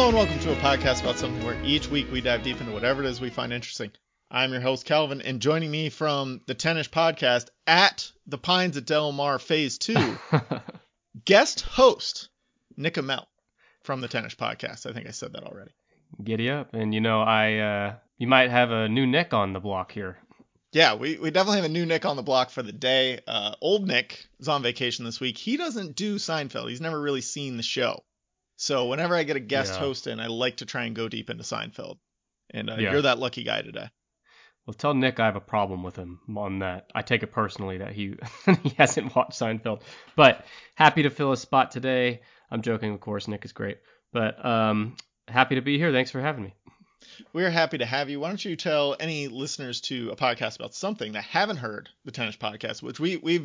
Hello and welcome to a podcast about something where each week we dive deep into whatever it is we find interesting. I'm your host, Calvin, and joining me from the Tennis Podcast at the Pines at Del Mar Phase 2, guest host, Nick Amell from the Tennis Podcast. I think I said that already. Giddy up. And you might have a new Nick on the block here. Yeah, we definitely have a new Nick on the block for the day. Old Nick is on vacation this week. He doesn't do Seinfeld. He's never really seen the show. So whenever I get a guest host in, I like to try and go deep into Seinfeld. And you're that lucky guy today. Well, tell Nick I have a problem with him on that. I take it personally that he hasn't watched Seinfeld. But happy to fill a spot today. I'm joking, of course. Nick is great. But happy to be here. Thanks for having me. We're happy to have you. Why don't you tell any listeners to a podcast about something that haven't heard the Tennis Podcast, which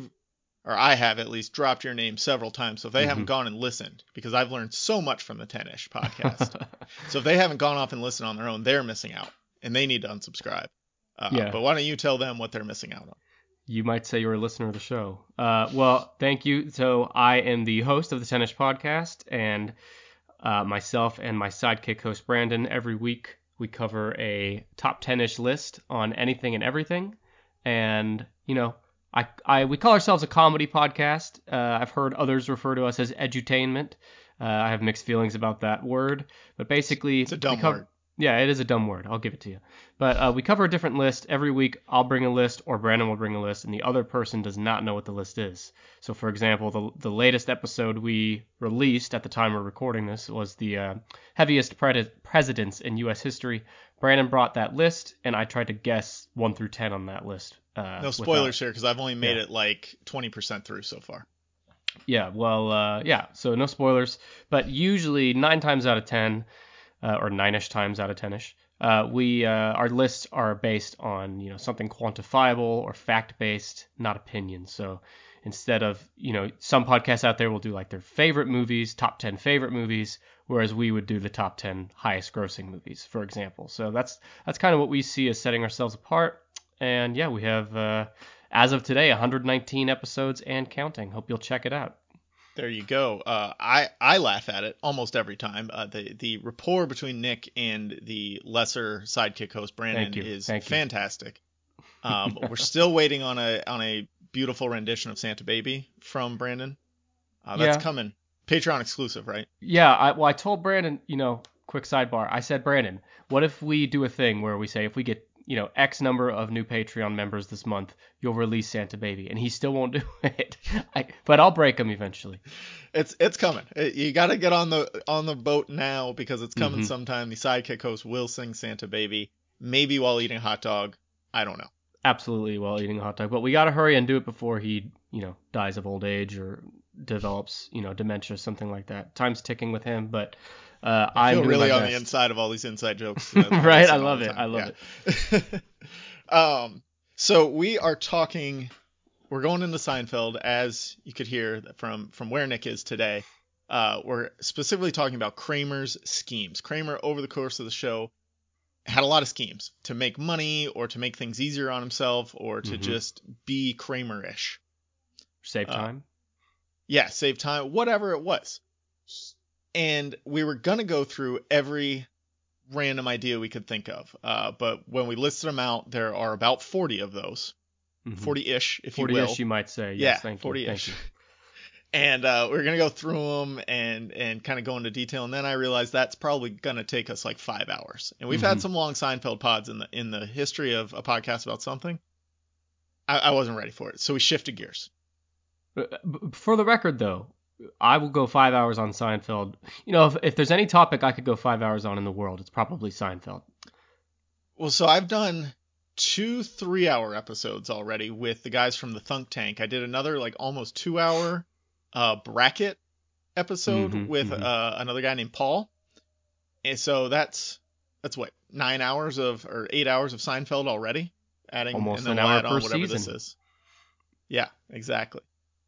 I have at least dropped your name several times. So if they haven't gone and listened, because I've learned so much from the Tennis Podcast. So if they haven't gone off and listened on their own, they're missing out and they need to unsubscribe. But why don't you tell them what they're missing out on? You might say you're a listener of the show. Well, thank you. So I am the host of the Tennis Podcast, and myself and my sidekick host, Brandon, every week we cover a top 10-ish list on anything and everything. And, we call ourselves a comedy podcast. I've heard others refer to us as edutainment. I have mixed feelings about that word, but basically it's a dumb word. Yeah, it is a dumb word. I'll give it to you. But we cover a different list every week. I'll bring a list, or Brandon will bring a list, and the other person does not know what the list is. So, for example, the latest episode we released at the time we're recording this was the heaviest presidents in U.S. history. Brandon brought that list, and I tried to guess 1 through 10 on that list. No spoilers here, because I've only made it like 20% through so far. Yeah, well, so no spoilers. But usually 9 times out of 10, or 9-ish times out of 10-ish, our lists are based on something quantifiable or fact-based, not opinion. So instead of some podcasts out there will do like their favorite movies, top 10 favorite movies, whereas we would do the top 10 highest grossing movies, for example. So that's kind of what we see as setting ourselves apart. And yeah, we have as of today 119 episodes and counting. Hope you'll check it out. There you go. I laugh at it almost every time. The rapport between Nick and the lesser sidekick host Brandon is fantastic. We're still waiting on a beautiful rendition of Santa Baby from Brandon. That's coming. Patreon exclusive, right? Yeah. I told Brandon. Quick sidebar. I said, Brandon, what if we do a thing where we say if we get X number of new Patreon members this month, you'll release Santa Baby, and he still won't do it. But I'll break him eventually. It's coming. You got to get on the boat now, because it's coming sometime. The sidekick host will sing Santa Baby, maybe while eating a hot dog. I don't know. Absolutely while eating a hot dog, but we got to hurry and do it before he dies of old age or develops dementia, something like that. Time's ticking with him, but I feel really on the inside of all these inside jokes. Right, I love it. I love it. So we are talking. We're going into Seinfeld, as you could hear from where Nick is today. We're specifically talking about Kramer's schemes. Kramer, over the course of the show, had a lot of schemes to make money, or to make things easier on himself, or to just be Kramer-ish. Save time. Save time. Whatever it was. And we were going to go through every random idea we could think of. But when we listed them out, there are about 40 of those. 40-ish, if you will. 40-ish, you might say. Yes, thank 40-ish. You. And we're going to go through them and kind of go into detail. And then I realized that's probably going to take us like 5 hours. And we've had some long Seinfeld pods in the history of a podcast about something. I wasn't ready for it. So we shifted gears. For the record, though, I will go 5 hours on Seinfeld. If there's any topic I could go 5 hours on in the world, it's probably Seinfeld. Well, so I've done 2 3-hour episodes already with the guys from the Thunk Tank. I did another like almost 2-hour bracket episode with another guy named Paul. And so that's what, 9 hours or 8 hours of Seinfeld already, adding almost and then an hour we'll add per on whatever season. This is. Yeah, exactly.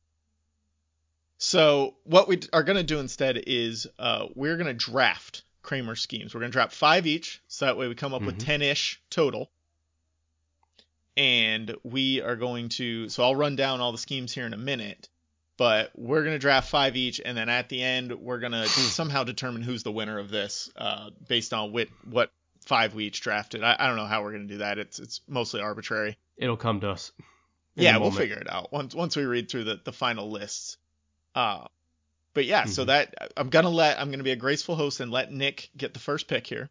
So what we are going to do instead is we're going to draft Kramer schemes. We're going to draft 5 each, so that way we come up with 10-ish total. And we are going to, so I'll run down all the schemes here in a minute, but we're going to draft 5 each, and then at the end, we're going to somehow determine who's the winner of this based on what 5 we each drafted. I don't know how we're going to do that. It's mostly arbitrary. It'll come to us. Yeah, we'll figure it out once we read through the final lists. But yeah, so that I'm gonna be a graceful host and let Nick get the first pick here.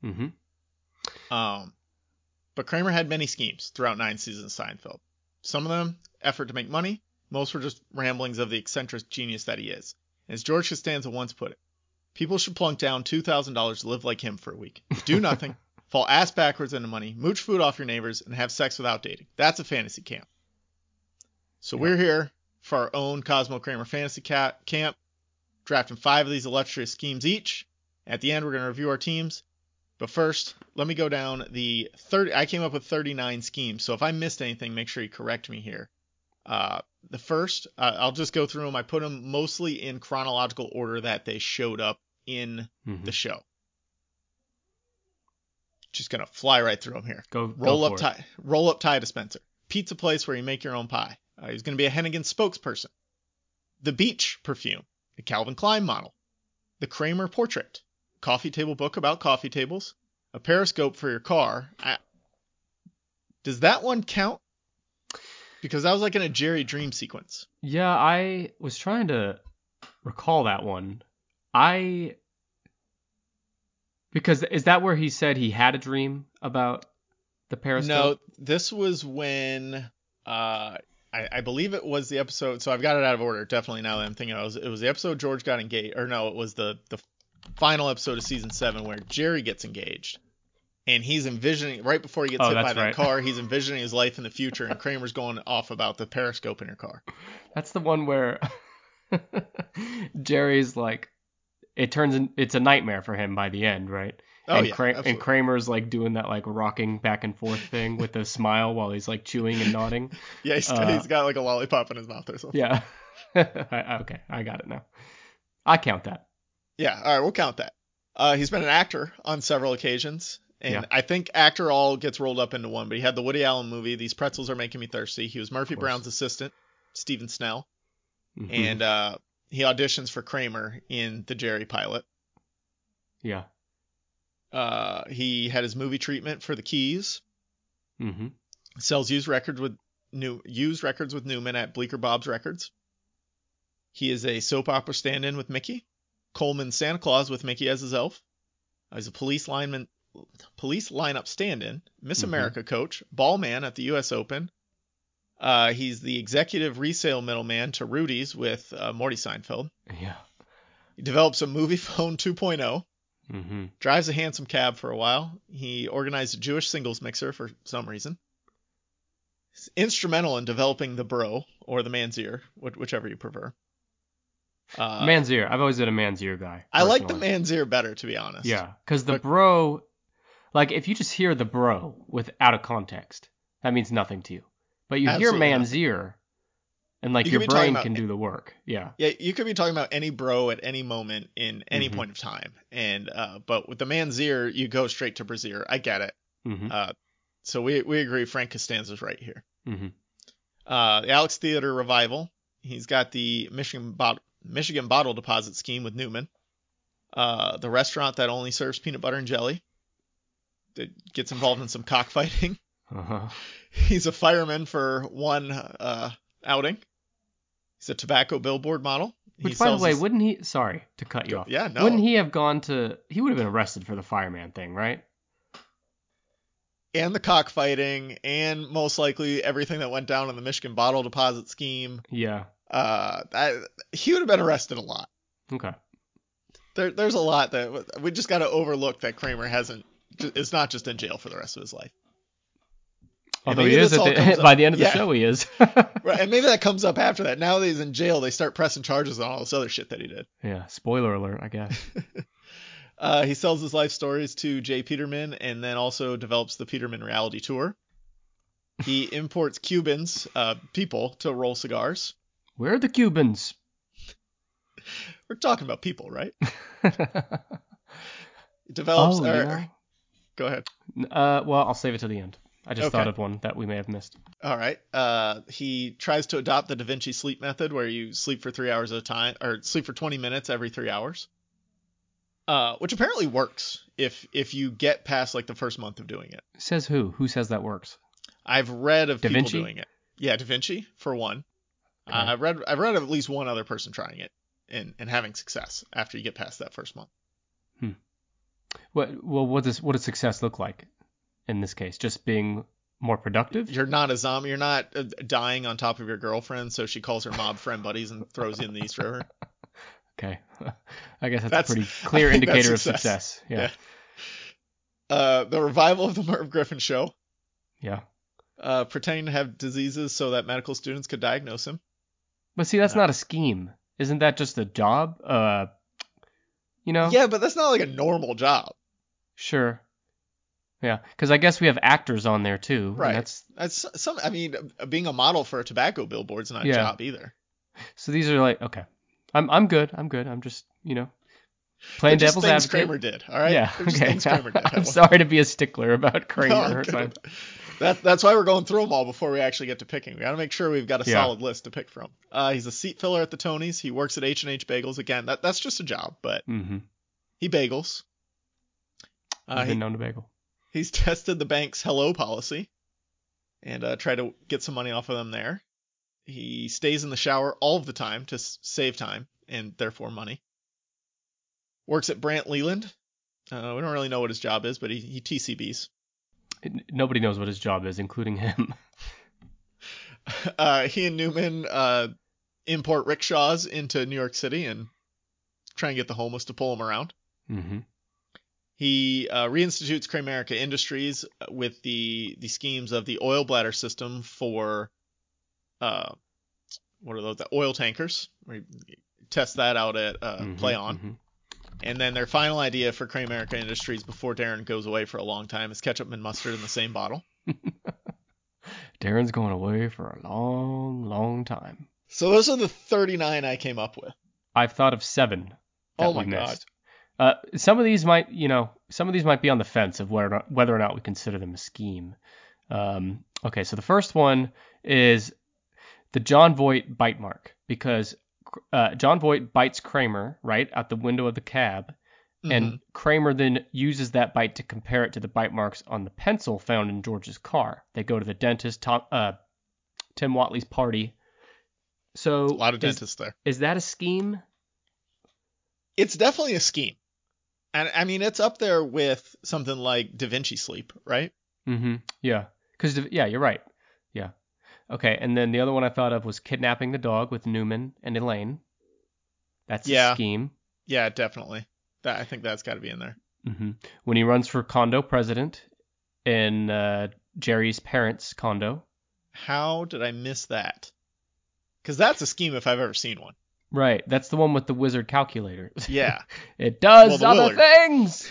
But Kramer had many schemes throughout 9 seasons of Seinfeld. Some of them effort to make money. Most were just ramblings of the eccentric genius that he is. As George Costanza once put it, people should plunk down $2,000 to live like him for a week. Do nothing, fall ass backwards into money, mooch food off your neighbors, and have sex without dating. That's a fantasy camp. So we're here for our own Cosmo Kramer fantasy camp, drafting 5 of these illustrious schemes each. At the end, we're going to review our teams. But first, let me go down the 30. I came up with 39 schemes, so if I missed anything, make sure you correct me here. The first, I'll just go through them. I put them mostly in chronological order that they showed up in the show. Just gonna fly right through them here. Roll up tie dispenser. Pizza place where you make your own pie. He's gonna be a Hennigan spokesperson. The Beach perfume. The Calvin Klein model. The Kramer portrait. Coffee table book about coffee tables. A periscope for your car. Does that one count? Because that was like in a Jerry dream sequence. Yeah, I was trying to recall that one. Because is that where he said he had a dream about the periscope? No, this was when I believe it was the episode. So I've got it out of order. Definitely now that I'm thinking it was the episode George got engaged. Or no, it was the final episode of season 7 where Jerry gets engaged. And he's envisioning, right before he gets hit by that car, he's envisioning his life in the future, and Kramer's going off about the periscope in your car. That's the one where Jerry's like, it's a nightmare for him by the end, right? Oh, and Kramer's like doing that like rocking back and forth thing with a smile while he's like chewing and nodding. Yeah, he's got like a lollipop in his mouth or something. Yeah. Okay, I got it now. I count that. Yeah, all right, we'll count that. He's been an actor on several occasions. And I think actor all gets rolled up into one, but he had the Woody Allen movie, These Pretzels Are Making Me Thirsty. He was Murphy Brown's assistant, Stephen Snell. And he auditions for Kramer in the Jerry pilot. Yeah. He had his movie treatment for The Keys. Sells used records with Newman at Bleecker Bob's Records. He is a soap opera stand-in with Mickey. Coleman Santa Claus with Mickey as his elf. He's a police lineup stand-in, Miss America coach, ball man at the U.S. Open. He's the executive resale middleman to Rudy's with Morty Seinfeld. Yeah. He develops a movie phone 2.0. Drives a handsome cab for a while. He organized a Jewish singles mixer for some reason. He's instrumental in developing the bro, or the man's ear, whichever you prefer. Man's ear. I've always been a man's ear guy. I like the man's ear better, to be honest. Yeah, because the bro, like if you just hear the bro without a context, that means nothing to you. But you hear man's ear, and like your brain can do the work. Yeah. Yeah, you could be talking about any bro at any moment in any point of time, and but with the man's ear, you go straight to Brazier. I get it. So we agree. Frank Costanza's right here. The Alex Theater revival. He's got the Michigan bottle deposit scheme with Newman. The restaurant that only serves peanut butter and jelly. That gets involved in some cockfighting. He's a fireman for one outing. He's a tobacco billboard model. Which, by the way, wouldn't he... Sorry to cut you off. Yeah, no. Wouldn't he have gone to... He would have been arrested for the fireman thing, right? And the cockfighting, and most likely everything that went down in the Michigan bottle deposit scheme. Yeah. He would have been arrested a lot. Okay. There's a lot that we just got to overlook that Kramer is not just in jail for the rest of his life. Although he is by the end of the show, he is. Right, and maybe that comes up after that. Now that he's in jail, they start pressing charges on all this other shit that he did. Yeah, spoiler alert, I guess. He sells his life stories to Jay Peterman and then also develops the Peterman reality tour. He imports Cubans, people, to roll cigars. Where are the Cubans? We're talking about people, right? He develops... yeah. Go ahead. Well, I'll save it to the end. I just thought of one that we may have missed. All right. He tries to adopt the Da Vinci sleep method, where you sleep for 3 hours at a time, or sleep for 20 minutes every 3 hours. Which apparently works if you get past like the first month of doing it. Says who? Who says that works? I've read of Da people Vinci? doing it. Yeah, Da Vinci for one. Okay. I've read of at least one other person trying it and having success after you get past that first month. What does success look like in this case? Just being more productive? You're not a zombie. You're not dying on top of your girlfriend, so she calls her mob friend buddies and throws you in the East River. Okay. I guess that's a pretty clear indicator of success. Yeah. The revival of the Merv Griffin show. Yeah. Pretending to have diseases so that medical students could diagnose him. But see, that's not a scheme. Isn't that just a job? Yeah, but that's not like a normal job. Sure. Yeah, because I guess we have actors on there too. Right. Being a model for a tobacco billboard's not a job either. So these are like, okay, I'm good. I'm just, playing devil's advocate. Kramer did. All right. Yeah. Okay. I'm sorry to be a stickler about Kramer. No, that's why we're going through them all before we actually get to picking. We got to make sure we've got a solid list to pick from. He's a seat filler at the Tonys. He works at H&H Bagels. Again, that's just a job, but he bagels. I've been known to bagel. He's tested the bank's hello policy and tried to get some money off of them there. He stays in the shower all of the time to save time and therefore money. Works at Brant Leland. We don't really know what his job is, but he TCBs. Nobody knows what his job is, including him. He and Newman import rickshaws into New York City and try and get the homeless to pull them around. Mm-hmm. He reinstitutes Kramerica Industries with the schemes of the oil bladder system for what are those? The oil tankers. Where he tests that out at Play On. Mm-hmm. And then their final idea for Kramerica Industries before Darren goes away for a long time is ketchup and mustard in the same bottle. Darren's going away for a long, long time. So those are the 39 I came up with. I've thought of 7 that we missed. God. Some of these might be on the fence of whether or not we consider them a scheme. Okay, so the first one is the John Voight bite mark, because John Voight bites Kramer right out the window of the cab, and Kramer then uses that bite to compare it to the bite marks on the pencil found in George's car. They go to the dentist, Tim Watley's party. So a lot of dentists there. Is that a scheme? It's definitely a scheme. And I mean, it's up there with something like Da Vinci Sleep, right? Mm-hmm. Yeah. You're right. Yeah. Okay, and then the other one I thought of was kidnapping the dog with Newman and Elaine. That's a scheme. Yeah, definitely. I think that's got to be in there. Mm-hmm. When he runs for condo president in Jerry's parents' condo. How did I miss that? Because that's a scheme if I've ever seen one. Right, that's the one with the wizard calculator. Yeah. It does other things!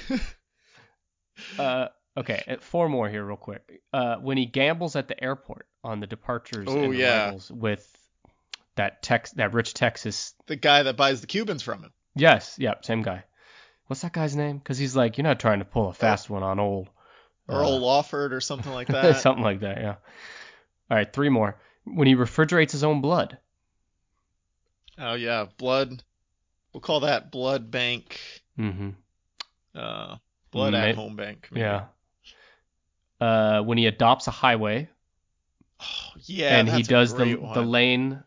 Okay, 4 more here real quick. When he gambles at the airport on the departures and arrivals with that rich Texas... The guy that buys the Cubans from him. Yes, yep, same guy. What's that guy's name? Because he's like, you're not trying to pull a fast one on old... Earl Lawford or something like that. Something like that, yeah. All right, 3 more. When he refrigerates his own blood. Oh, yeah, blood. We'll call that blood bank. Mm-hmm. Blood at home bank. Maybe. Yeah. When he adopts a highway. Oh, yeah, and he does the lane.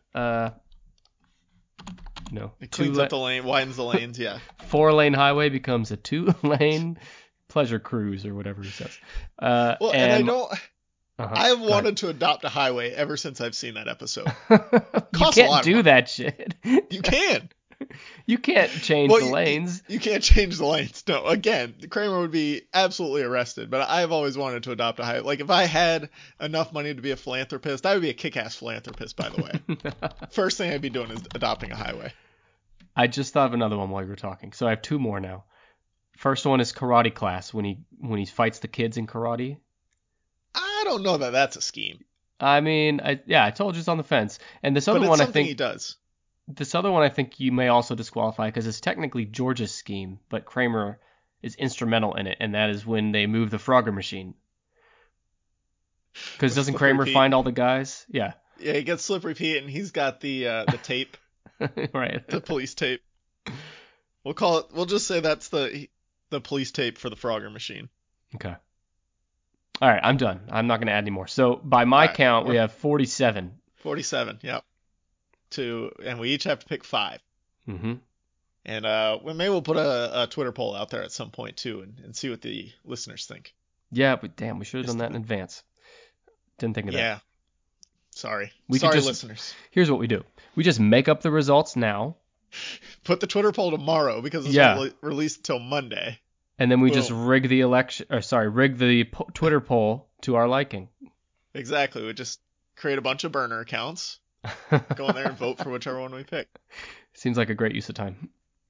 It cleans up the lane, widens the lanes. Yeah. 4-lane highway becomes a 2-lane pleasure cruise or whatever he says. And I don't. I've wanted to adopt a highway ever since I've seen that episode. You can't do that shit. You can. You can't change the lanes. You can't change the lanes. No, again, Kramer would be absolutely arrested. But I've always wanted to adopt a highway. Like, if I had enough money to be a philanthropist, I would be a kick-ass philanthropist, by the way. First thing I'd be doing is adopting a highway. I just thought of another one while you were talking. So I have 2 more now. First one is karate class, when he fights the kids in karate. I don't know that that's a scheme. I mean, I told you it's on the fence. And this other one, I think he does. This other one, I think you may also disqualify because it's technically George's scheme, but Kramer is instrumental in it, and that is when they move the Frogger machine. Because with doesn't Slippery Kramer Pete. find all the guys? Yeah. Yeah, he gets Slippery Pete, and he's got the tape, Right. the police tape. We'll just say that's the police tape for the Frogger machine. Okay. All right, I'm done. I'm not going to add any more. So by my Right, count, we have 47. 47. Yep. And we each have to pick 5. Mm-hmm. And maybe we'll put a Twitter poll out there at some point too, and see what the listeners think. Yeah, but damn, we should have done that in advance. Didn't think of that. Yeah. Sorry, Just, listeners. Here's what we do. We just make up the results now. Put the Twitter poll tomorrow because it's not released until Monday. And then we Boom. just rig the Twitter poll to our liking. Exactly. We just create a bunch of burner accounts, go in there and vote for whichever one we pick. Seems like a great use of time.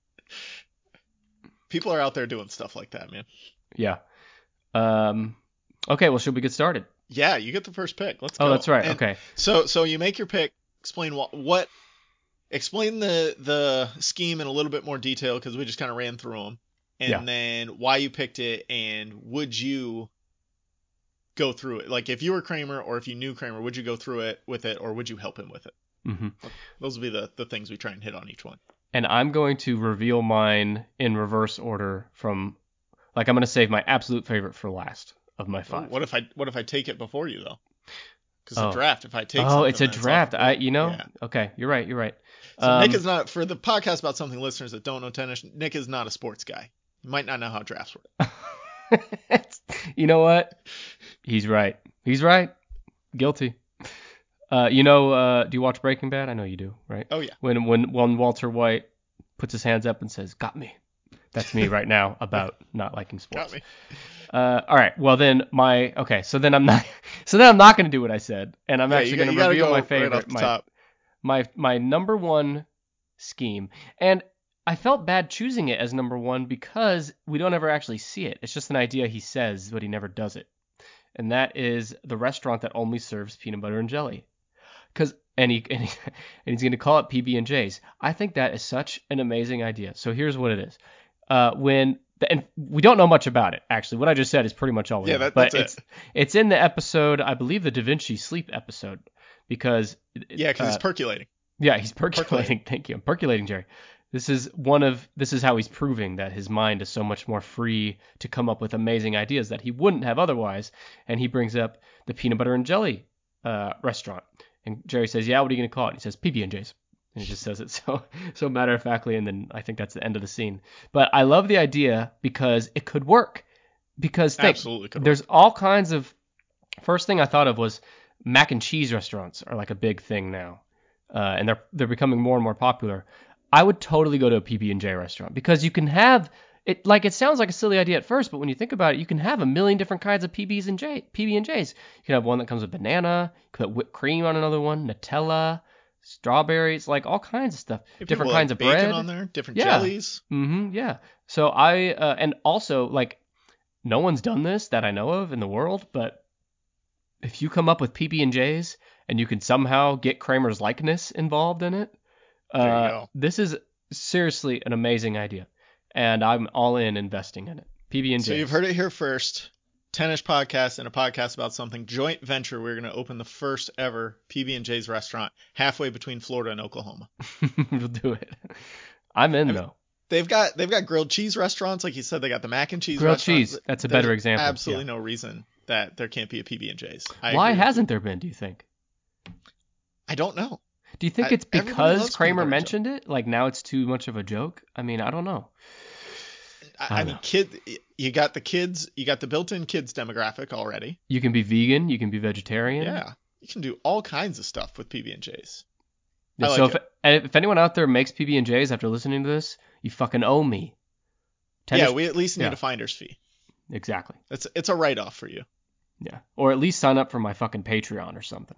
People are out there doing stuff like that, man. Yeah. Okay, well, should we get started? Yeah, you get the first pick. Let's go. Oh, that's right. And okay. So you make your pick. Explain what explain the scheme in a little bit more detail because we just kind of ran through them. And then why you picked it, and would you go through it? Like if you were Kramer or if you knew Kramer, would you go through it with it or would you help him with it? Mm-hmm. Those will be the things we try and hit on each one. And I'm going to reveal mine in reverse order from, like, I'm going to save my absolute favorite for last of my 5. What if I take it before you though? Because a draft. If I take it's a draft. Okay, you're right. So Nick is not, for the podcast about something listeners that don't know tennis, Nick is not a sports guy. You might not know how drafts work. You know what? He's right. Guilty. Do you watch Breaking Bad? I know you do, right? Oh yeah. When Walter White puts his hands up and says, "Got me." That's me right now about not liking sports. Got me. All right. Well then so then I'm not going to do what I said, and I'm actually going to reveal my favorite, right off the top. my number 1 scheme. And I felt bad choosing it as number 1 because we don't ever actually see it. It's just an idea he says, but he never does it. And that is the restaurant that only serves peanut butter and jelly. And he's going to call it PB&J's. I think that is such an amazing idea. So here's what it is. And we don't know much about it, actually. What I just said is pretty much all we know. That's it. It's in the episode, I believe the Da Vinci Sleep episode, because he's percolating. Yeah, he's percolating. Thank you. I'm percolating, Jerry. This is how he's proving that his mind is so much more free to come up with amazing ideas that he wouldn't have otherwise. And he brings up the peanut butter and jelly restaurant. And Jerry says, "Yeah, what are you going to call it?" And he says, "PB&J's." And he just says it so matter-of-factly, and then I think that's the end of the scene. But I love the idea because it could work. Because absolutely could work. There's all kinds of... First thing I thought of was mac and cheese restaurants are like a big thing now. And they're becoming more and more popular. I would totally go to a PB&J restaurant because you can have... It sounds like a silly idea at first, but when you think about it, you can have a million different kinds of PB&Js. You can have one that comes with banana, you could put whipped cream on another one, Nutella, strawberries, like all kinds of stuff. Different kinds of bacon bread on there, different jellies. Mm-hmm. Yeah. So and also, like, no one's done this that I know of in the world, but if you come up with PB&Js and you can somehow get Kramer's likeness involved in it, there you go. This is seriously an amazing idea. And I'm all in investing in it. PB&Js. So you've heard it here first. Tennis podcast and a podcast about something joint venture. We're going to open the first ever PB&J's restaurant halfway between Florida and Oklahoma. We'll do it. I'm in though. They've got grilled cheese restaurants, like you said. They got the mac and cheese. Grilled cheese. That's a better example. Absolutely no reason that there can't be a PB&J's. Why hasn't there been? Do you think? I don't know. Do you think it's because Kramer mentioned it? Like now it's too much of a joke? I mean, I don't know. I mean, you got the built-in kids demographic already. You can be vegan, you can be vegetarian. Yeah, you can do all kinds of stuff with PB&J's. Yeah, so if anyone out there makes PB&J's after listening to this, you fucking owe me. We at least need a finder's fee. Exactly. It's a write-off for you. Yeah, or at least sign up for my fucking Patreon or something.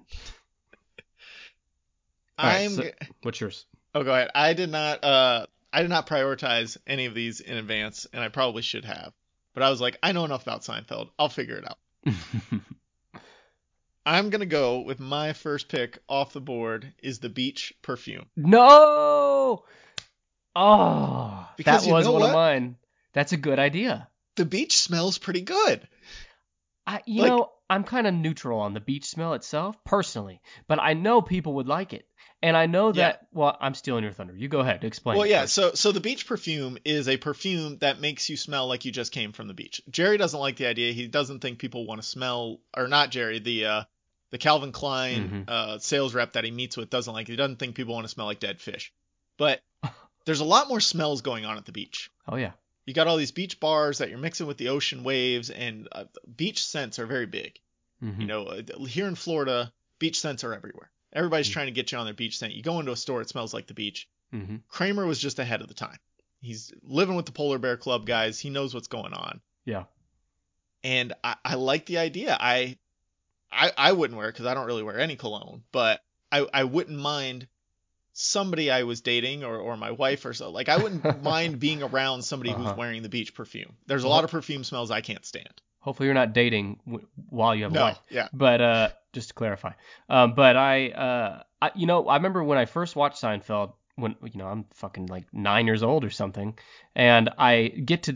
What's yours? Oh, go ahead. I did not prioritize any of these in advance, and I probably should have. But I was like, I know enough about Seinfeld. I'll figure it out. I'm going to go with my first pick off the board is the beach perfume. No! Oh, because that was one of mine. That's a good idea. The beach smells pretty good. I I'm kind of neutral on the beach smell itself, personally, but I know people would like it. And I know Yeah. that, well, I'm stealing your thunder. You go ahead. Explain Well, it yeah. first. So the beach perfume is a perfume that makes you smell like you just came from the beach. Jerry doesn't like the idea. He doesn't think people want to smell, or not Jerry, the Calvin Klein sales rep that he meets with doesn't like. He doesn't think people want to smell like dead fish. But there's a lot more smells going on at the beach. Oh, yeah. You got all these beach bars that you're mixing with the ocean waves, and beach scents are very big. You know, here in Florida, beach scents are everywhere. Everybody's trying to get you on their beach scent. You go into a store, it smells like the beach. Kramer was just ahead of the time. He's living with the Polar Bear Club guys. He knows what's going on. Yeah. And I like the idea. I wouldn't wear it because I don't really wear any cologne, but I wouldn't mind somebody I was dating or my wife or so. Like, I wouldn't mind being around somebody who's wearing the beach perfume. There's a lot of perfume smells I can't stand. Hopefully you're not dating while you have a wife. Yeah. But just to clarify. But I remember when I first watched Seinfeld, when I'm fucking like 9 years old or something, and I get to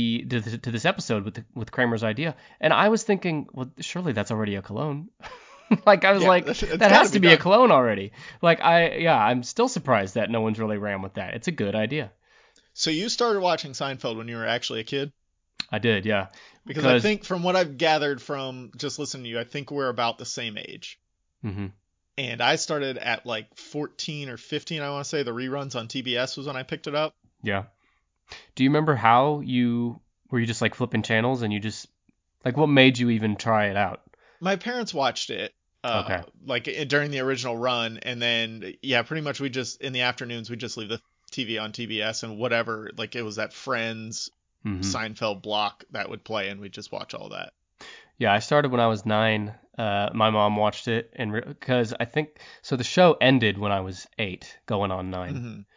this episode with Kramer's idea, and I was thinking, well, surely that's already a cologne. Like, I was that has to be a cologne already. Like, I'm still surprised that no one's really ran with that. It's a good idea. So you started watching Seinfeld when you were actually a kid? I did, yeah. Because I think from what I've gathered from just listening to you, I think we're about the same age. Mm-hmm. And I started at like 14 or 15, I want to say. The reruns on TBS was when I picked it up. Yeah. Do you remember how were you just like flipping channels and you just, like, what made you even try it out? My parents watched it like during the original run. And then, yeah, pretty much we just, in the afternoons, we just leave the TV on TBS and whatever, like it was that Friends, Seinfeld block that would play, and we'd just watch all that. Yeah, I started when I was 9. My mom watched it, and because I think so, the show ended when I was 8, going on 9,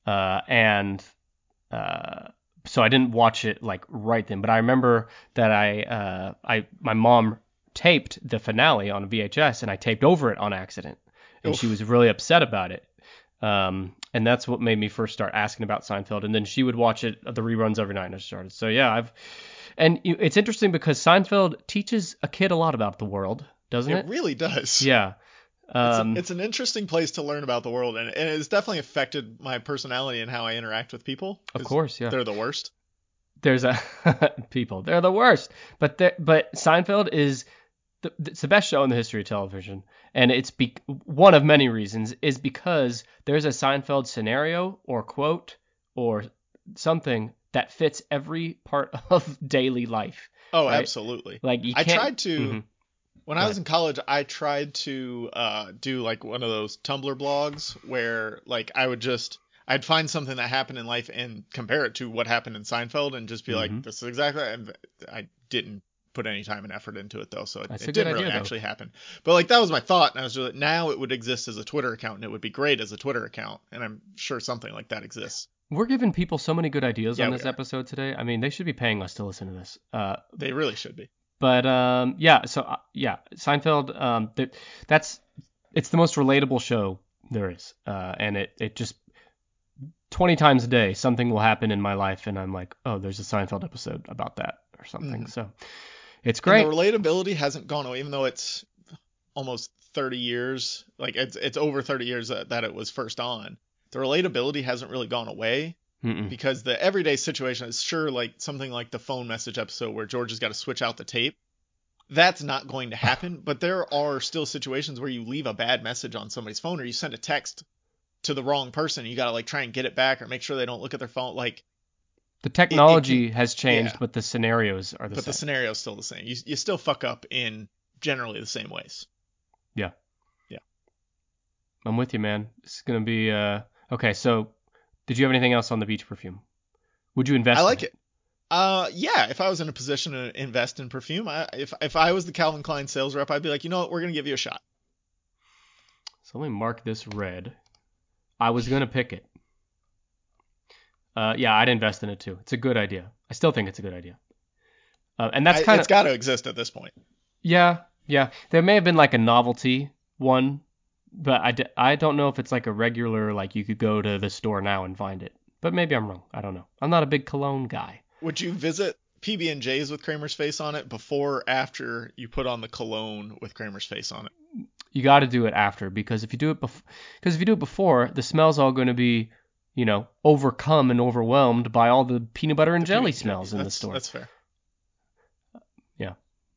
so I didn't watch it like right then. But I remember that my mom taped the finale on a VHS, and I taped over it on accident, and she was really upset about it. And that's what made me first start asking about Seinfeld. And then she would watch it, the reruns every night, and I started. So yeah, it's interesting because Seinfeld teaches a kid a lot about the world, doesn't it? It really does. Yeah. It's an interesting place to learn about the world, and it's definitely affected my personality and how I interact with people. Of course, yeah. They're the worst. They're the worst. But Seinfeld is it's the best show in the history of television, and it's one of many reasons is because there's a Seinfeld scenario or quote or something that fits every part of daily life. Oh, right? Absolutely. Like I tried to when I was in college, I tried to do like one of those Tumblr blogs where like I'd find something that happened in life and compare it to what happened in Seinfeld and just be like, this is exactly. And I didn't put any time and effort into it though, so it didn't really actually happen. But like that was my thought, and I was just like, now it would exist as a Twitter account, and it would be great as a Twitter account, and I'm sure something like that exists. We're giving people so many good ideas on this episode today. I mean, they should be paying us to listen to this. They really should be. But Seinfeld. It's the most relatable show there is, and it just 20 times a day something will happen in my life, and I'm like, oh, there's a Seinfeld episode about that or something. So it's great. And the relatability hasn't gone away, even though it's almost 30 years. Like it's over 30 years that it was first on. The relatability hasn't really gone away. Because the everyday situation is sure like something like the phone message episode where George has got to switch out the tape. That's not going to happen. But there are still situations where you leave a bad message on somebody's phone, or you send a text to the wrong person. You got to like try and get it back or make sure they don't look at their phone. Like the technology has changed, but the scenarios are the same. But the scenario's still the same. You still fuck up in generally the same ways. Yeah. Yeah. I'm with you, man. It's going to be okay. So did you have anything else on the beach perfume? Would you invest? I like it. Yeah, if I was in a position to invest in perfume, if I was the Calvin Klein sales rep, I'd be like, you know what, we're going to give you a shot. So let me mark this red. I was going to pick it. Yeah, I'd invest in it too. It's a good idea. I still think it's a good idea. And that's kind of... It's got to exist at this point. Yeah. There may have been like a novelty one, but I don't know if it's like a regular, like you could go to the store now and find it. But maybe I'm wrong. I don't know. I'm not a big cologne guy. Would you visit PB&Js with Kramer's face on it before or after you put on the cologne with Kramer's face on it? You got to do it after, because if you do it before, the smell's all going to be, overcome and overwhelmed by all the peanut butter and jelly smells in the store. That's fair. Yeah.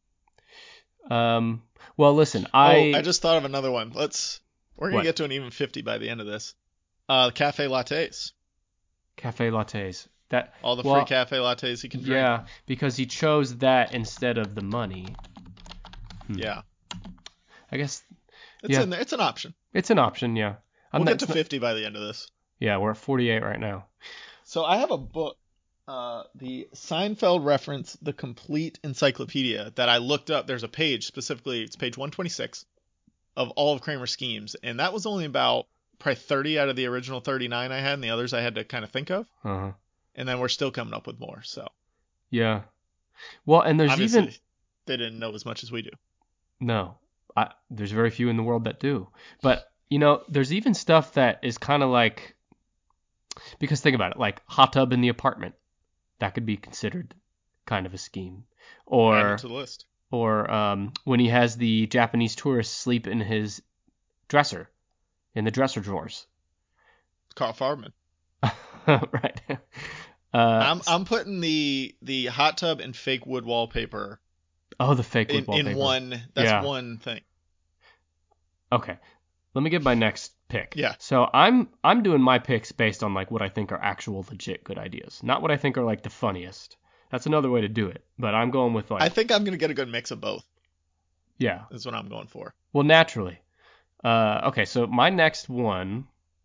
Well, listen, I just thought of another one. We're gonna What? get to an even 50 by the end of this. Cafe lattes. Cafe lattes. All the free cafe lattes you can drink. Yeah, because he chose that instead of the money. Yeah. I guess It's in there. It's an option. it's an option, yeah. We'll get to 50 by the end of this. Yeah, we're at 48 right now. So I have a book, the Seinfeld reference, The Complete Encyclopedia, that I looked up. There's a page specifically, it's page 126, of all of Kramer's schemes. And that was only about probably 30 out of the original 39 I had, and the others I had to kind of think of. Uh-huh. And then we're still coming up with more. So Yeah. Well, and there's obviously, even... they didn't know as much as we do. No. There's very few in the world that do. But, there's even stuff that is kind of like... Because think about it, like hot tub in the apartment. That could be considered kind of a scheme. Add Or it to the list. or when he has the Japanese tourists sleep in his dresser, in the dresser drawers. Carl Farman. Right. I'm putting the hot tub and fake wood wallpaper The fake wood wallpaper. in one. That's one thing. Okay. Let me get my next pick. Yeah. So I'm doing my picks based on like what I think are actual legit good ideas, not what I think are like the funniest. That's another way to do it, but I'm going with like... I think I'm gonna get a good mix of both. Yeah. That's what I'm going for. Well, naturally. Okay, so my next one...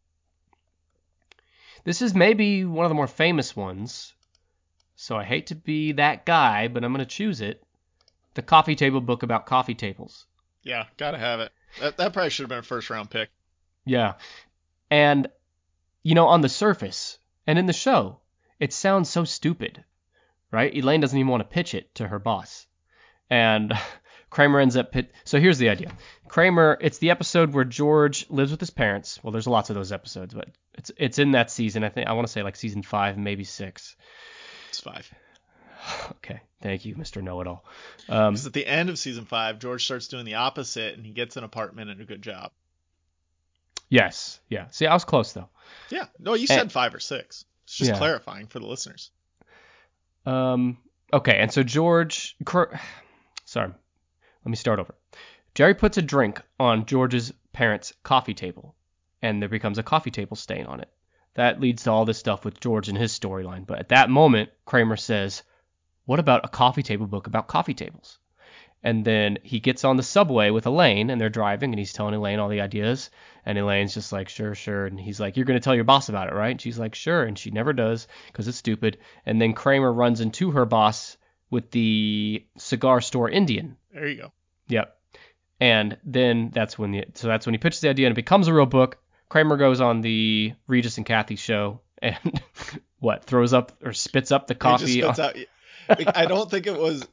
This is maybe one of the more famous ones, so I hate to be that guy, but I'm going to choose it. The Coffee Table Book about coffee tables. Yeah, gotta have it. That probably should have been a first round pick. Yeah. And, on the surface, and in the show, it sounds so stupid, right? Elaine doesn't even want to pitch it to her boss. And Kramer ends up... So here's the idea. Kramer, it's the episode where George lives with his parents. Well, there's lots of those episodes, but it's in that season. I want to say like season 5, maybe 6. It's 5. Okay, thank you, Mr. Know-It-All. Because at the end of season 5, George starts doing the opposite, and he gets an apartment and a good job. Yes, yeah. See, I was close though. Yeah, no, you said 5 or 6. It's just clarifying for the listeners. Okay, and so George... Sorry, let me start over. Jerry puts a drink on George's parents' coffee table, and there becomes a coffee table stain on it. That leads to all this stuff with George and his storyline. But at that moment, Kramer says, what about a coffee table book about coffee tables? And then he gets on the subway with Elaine, and they're driving, and he's telling Elaine all the ideas. And Elaine's just like, sure. And he's like, you're going to tell your boss about it, right? And she's like, sure. And she never does because it's stupid. And then Kramer runs into her boss with the cigar store Indian. There you go. Yep. And then that's when he pitches the idea and it becomes a real book. Kramer goes on the Regis and Kathy show and throws up or spits up the coffee. He just spits out. I don't think it was.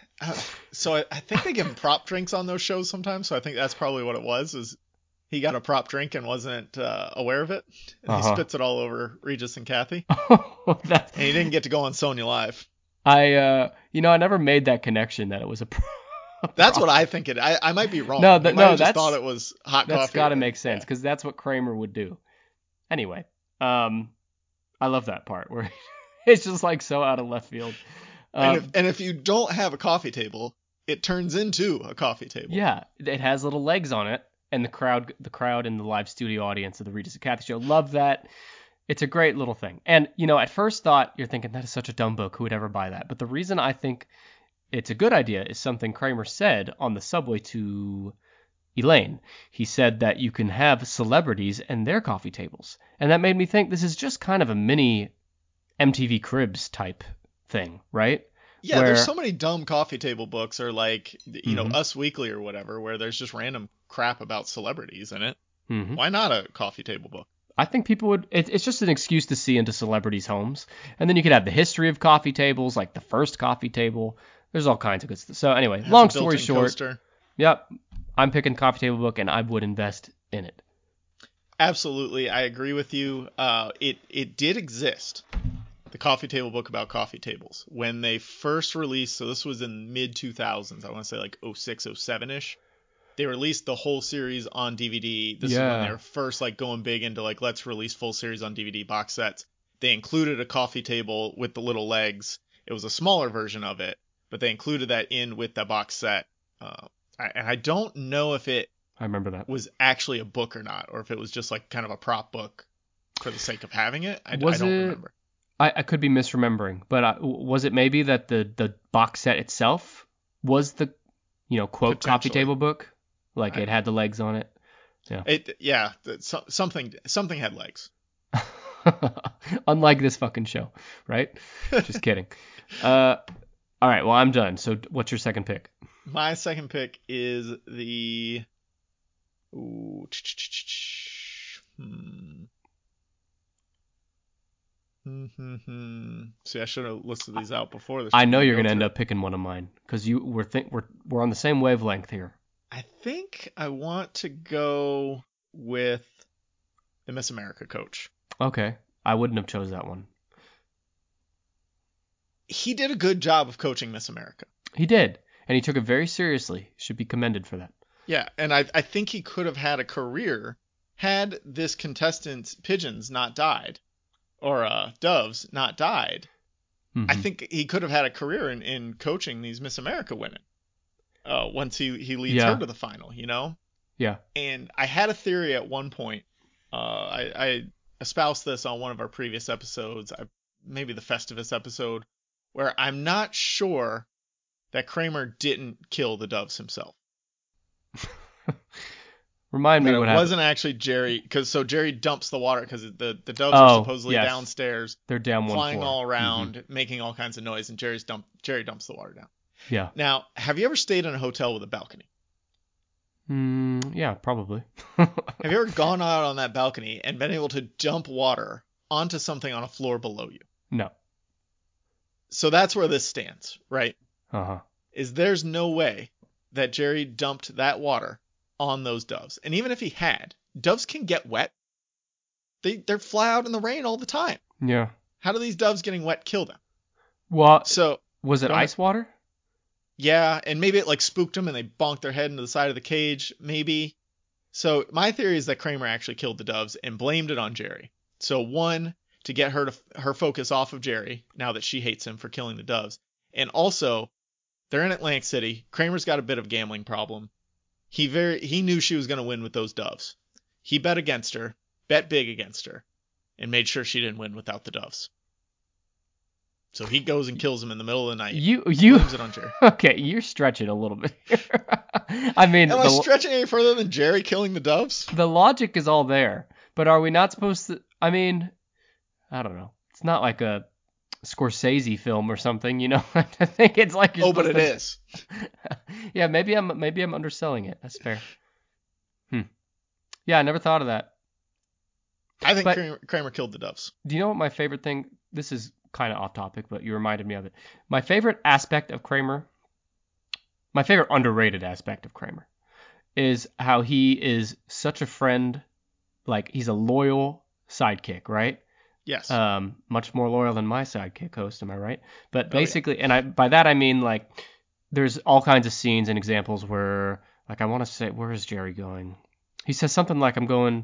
So I think they give him prop drinks on those shows sometimes. So I think that's probably what it was. Is he got a prop drink and wasn't aware of it? And he spits it all over Regis and Kathy. And he didn't get to go on Sonya Live. I never made that connection that it was a. That's what I think it. I might be wrong. No, I just thought it was hot coffee. That's got to make sense because that's what Kramer would do. Anyway, I love that part where it's just like so out of left field. And if you don't have a coffee table, it turns into a coffee table. Yeah, it has little legs on it, and the crowd in the live studio audience of the Regis and Kathy show love that. It's a great little thing. And at first thought you're thinking that is such a dumb book. Who would ever buy that? But the reason I think it's a good idea is something Kramer said on the subway to Elaine. He said that you can have celebrities and their coffee tables. And that made me think this is just kind of a mini MTV Cribs type thing, right? Yeah, there's so many dumb coffee table books or like, Us Weekly or whatever, where there's just random crap about celebrities in it. Mm-hmm. Why not a coffee table book? I think people would. It's just an excuse to see into celebrities' homes. And then you could have the history of coffee tables, like the first coffee table. There's all kinds of good stuff. So anyway, long story short, coaster. Yep, I'm picking coffee table book, and I would invest in it. Absolutely, I agree with you. It did exist, the coffee table book about coffee tables. When they first released, so this was in mid 2000s, I want to say like 06, 07-ish. They released the whole series on DVD. This is when they were first like going big into like, let's release full series on DVD box sets. They included a coffee table with the little legs. It was a smaller version of it, but they included that in with the box set. I don't know if I remember that was actually a book or not, or if it was just like kind of a prop book for the sake of having it. I don't remember. I could be misremembering, but was it maybe that the box set itself was the, quote, coffee table book? Like it had the legs on it? Yeah. Something had legs. Unlike this fucking show, right? Just kidding. All right, well, I'm done. So what's your second pick? My second pick is the... See, I should have listed these out before this. I know you're going to end up picking one of mine because we're on the same wavelength here. I think I want to go with the Miss America coach. Okay. I wouldn't have chose that one. He did a good job of coaching Miss America. He did. And he took it very seriously. Should be commended for that. Yeah. And I think he could have had a career had this contestant's pigeons not died, or doves not died. Mm-hmm. I think he could have had a career in coaching these Miss America women. Once he leads her to the final, Yeah. And I had a theory at one point. I espoused this on one of our previous episodes, maybe the Festivus episode, where I'm not sure that Kramer didn't kill the doves himself. Remind me what happened. It wasn't actually Jerry, because Jerry dumps the water because the doves are supposedly downstairs. They're down one flying floor. all around, making all kinds of noise, and Jerry dumps the water down. Yeah. Now, have you ever stayed in a hotel with a balcony? Yeah, probably. Have you ever gone out on that balcony and been able to dump water onto something on a floor below you? No. So that's where this stands, right? Uh-huh. There's no way that Jerry dumped that water on those doves. And even if he had, doves can get wet. They're fly out in the rain all the time. Yeah. How do these doves getting wet kill them? Well, was it ice water? Yeah, and maybe it like spooked them and they bonked their head into the side of the cage, maybe. So my theory is that Kramer actually killed the doves and blamed it on Jerry. So one, to get her focus off of Jerry, now that she hates him for killing the doves. And also, they're in Atlantic City. Kramer's got a bit of a gambling problem. He knew she was going to win with those doves. He bet against her, bet big against her, and made sure she didn't win without the doves. So he goes and kills him in the middle of the night. You blames it on Jerry. Okay, you're stretching a little bit. I mean, am I stretching any further than Jerry killing the doves? The logic is all there, but are we not supposed to? I mean, I don't know. It's not like a Scorsese film or something, I think it's like. But it is. Yeah, maybe I'm underselling it. That's fair. Yeah, I never thought of that. I think Kramer killed the doves. Do you know what my favorite thing? This is kind of off topic, but you reminded me of it. My favorite aspect of Kramer, my favorite underrated aspect of Kramer, is how he is such a friend. Like, he's a loyal sidekick, right? Yes. Much more loyal than my sidekick host, am I right? But basically, and by that I mean, like, there's all kinds of scenes and examples where, like, I want to say, where is Jerry going? He says something like, I'm going.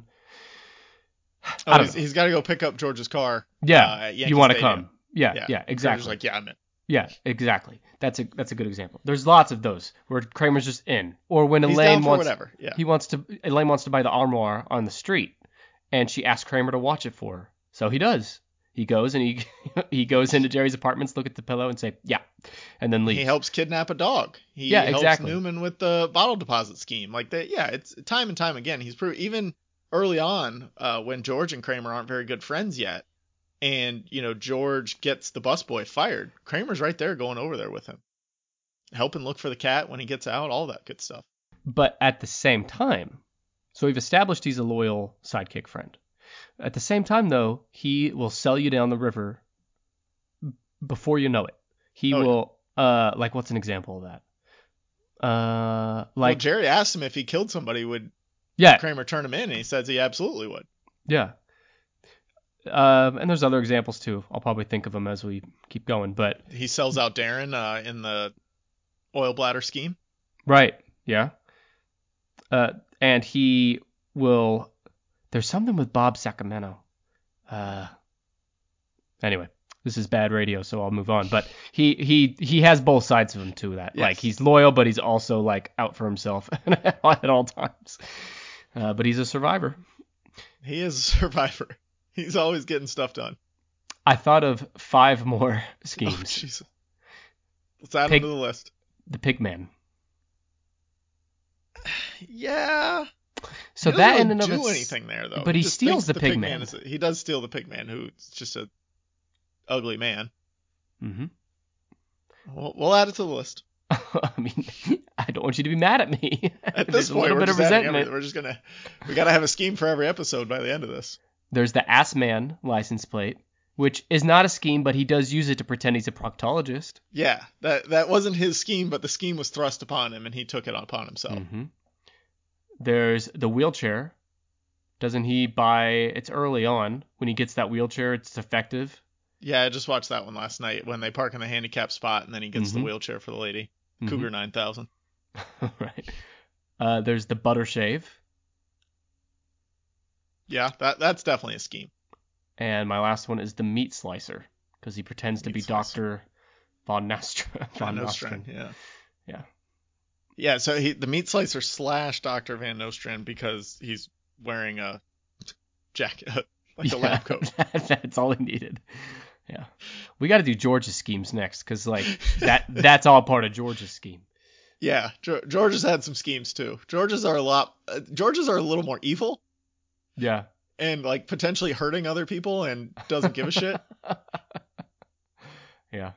He's got to go pick up George's car. Yeah, you want to come? Yeah, exactly. Kramer's like, I'm in. Yeah, exactly. That's a good example. There's lots of those where Kramer's just in, or when He's Elaine down for whatever. Yeah. Elaine wants to buy the armoire on the street, and she asks Kramer to watch it for her. So he does. He goes and he goes into Jerry's apartments, look at the pillow, and say, yeah, and then leaves. He helps kidnap a dog. He helps exactly. Newman with the bottle deposit scheme. Like that. Yeah, it's time and time again. He's even early on when George and Kramer aren't very good friends yet, and George gets the busboy fired. Kramer's right there going over there with him, helping look for the cat when he gets out, all that good stuff. But at the same time, so we've established he's a loyal sidekick friend. At the same time, though, he will sell you down the river before you know it. He will, like, what's an example of that? Like, Jerry asked him if he killed somebody, would Kramer turn him in? And he says he absolutely would. Yeah. And there's other examples too. I'll probably think of them as we keep going. But He sells out Darren in the oil bladder scheme. right, yeah. And he will. There's something with Bob Sacramento. Anyway, this is bad radio, so I'll move on. But he has both sides of him to that. Yes. Like he's loyal, but he's also like out for himself at all times. But he's a survivor. He is a survivor. He's always getting stuff done. I thought of 5 more Oh, schemes. Jesus. Let's add them to the list. The Pigman. Yeah. So He that doesn't in and of do its- anything there though. but he just steals thinks the Pigman. He does steal the Pigman, who's just a ugly man. Mm-hmm. We'll add it to the list. I mean, I don't want you to be mad at me. At There's this a point, little we're bit of just adding resentment. everything. We gotta have a scheme for every episode by the end of this. There's the Ass Man license plate, which is not a scheme, but he does use it to pretend he's a proctologist. Yeah, that wasn't his scheme, but the scheme was thrust upon him, and he took it upon himself. Mm-hmm. There's the wheelchair. Doesn't he buy? It's early on when he gets that wheelchair. It's defective. Yeah, I just watched that one last night when they park in the handicap spot, and then he gets the Mhm. wheelchair for the lady. Mhm. Cougar 9000. Right. There's the butter shave. Yeah, that's definitely a scheme. And my last one is the meat slicer, because he pretends to Meat be slicer. Dr. Von Nostra. Van Nostrand, yeah. Yeah. Yeah, so the meat slicer / Dr. Van Nostrand because he's wearing a jacket, like a lab coat. That's all he needed. Yeah. We got to do George's schemes next, because like that's all part of George's scheme. Yeah, George has had some schemes too. George's are a little more evil Yeah. and like potentially hurting other people and doesn't give a shit. Yeah.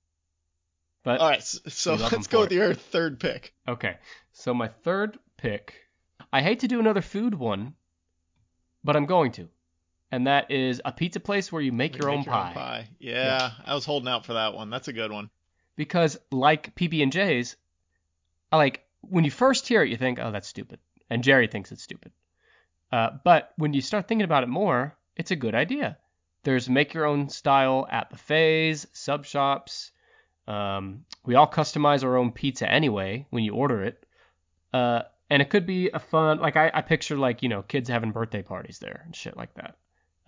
But All right, so we love him let's go for with your third pick. okay. So my third pick, I hate to do another food one, but I'm going to. And that is a pizza place where you make your own pie. Yeah, I was holding out for that one. That's a good one. Because like PB&J's, like when you first hear it, you think, oh, that's stupid. And Jerry thinks it's stupid. But when you start thinking about it more, it's a good idea. There's make your own style at buffets, sub shops. We all customize our own pizza anyway when you order it. And it could be a fun, like I picture like, kids having birthday parties there and shit like that.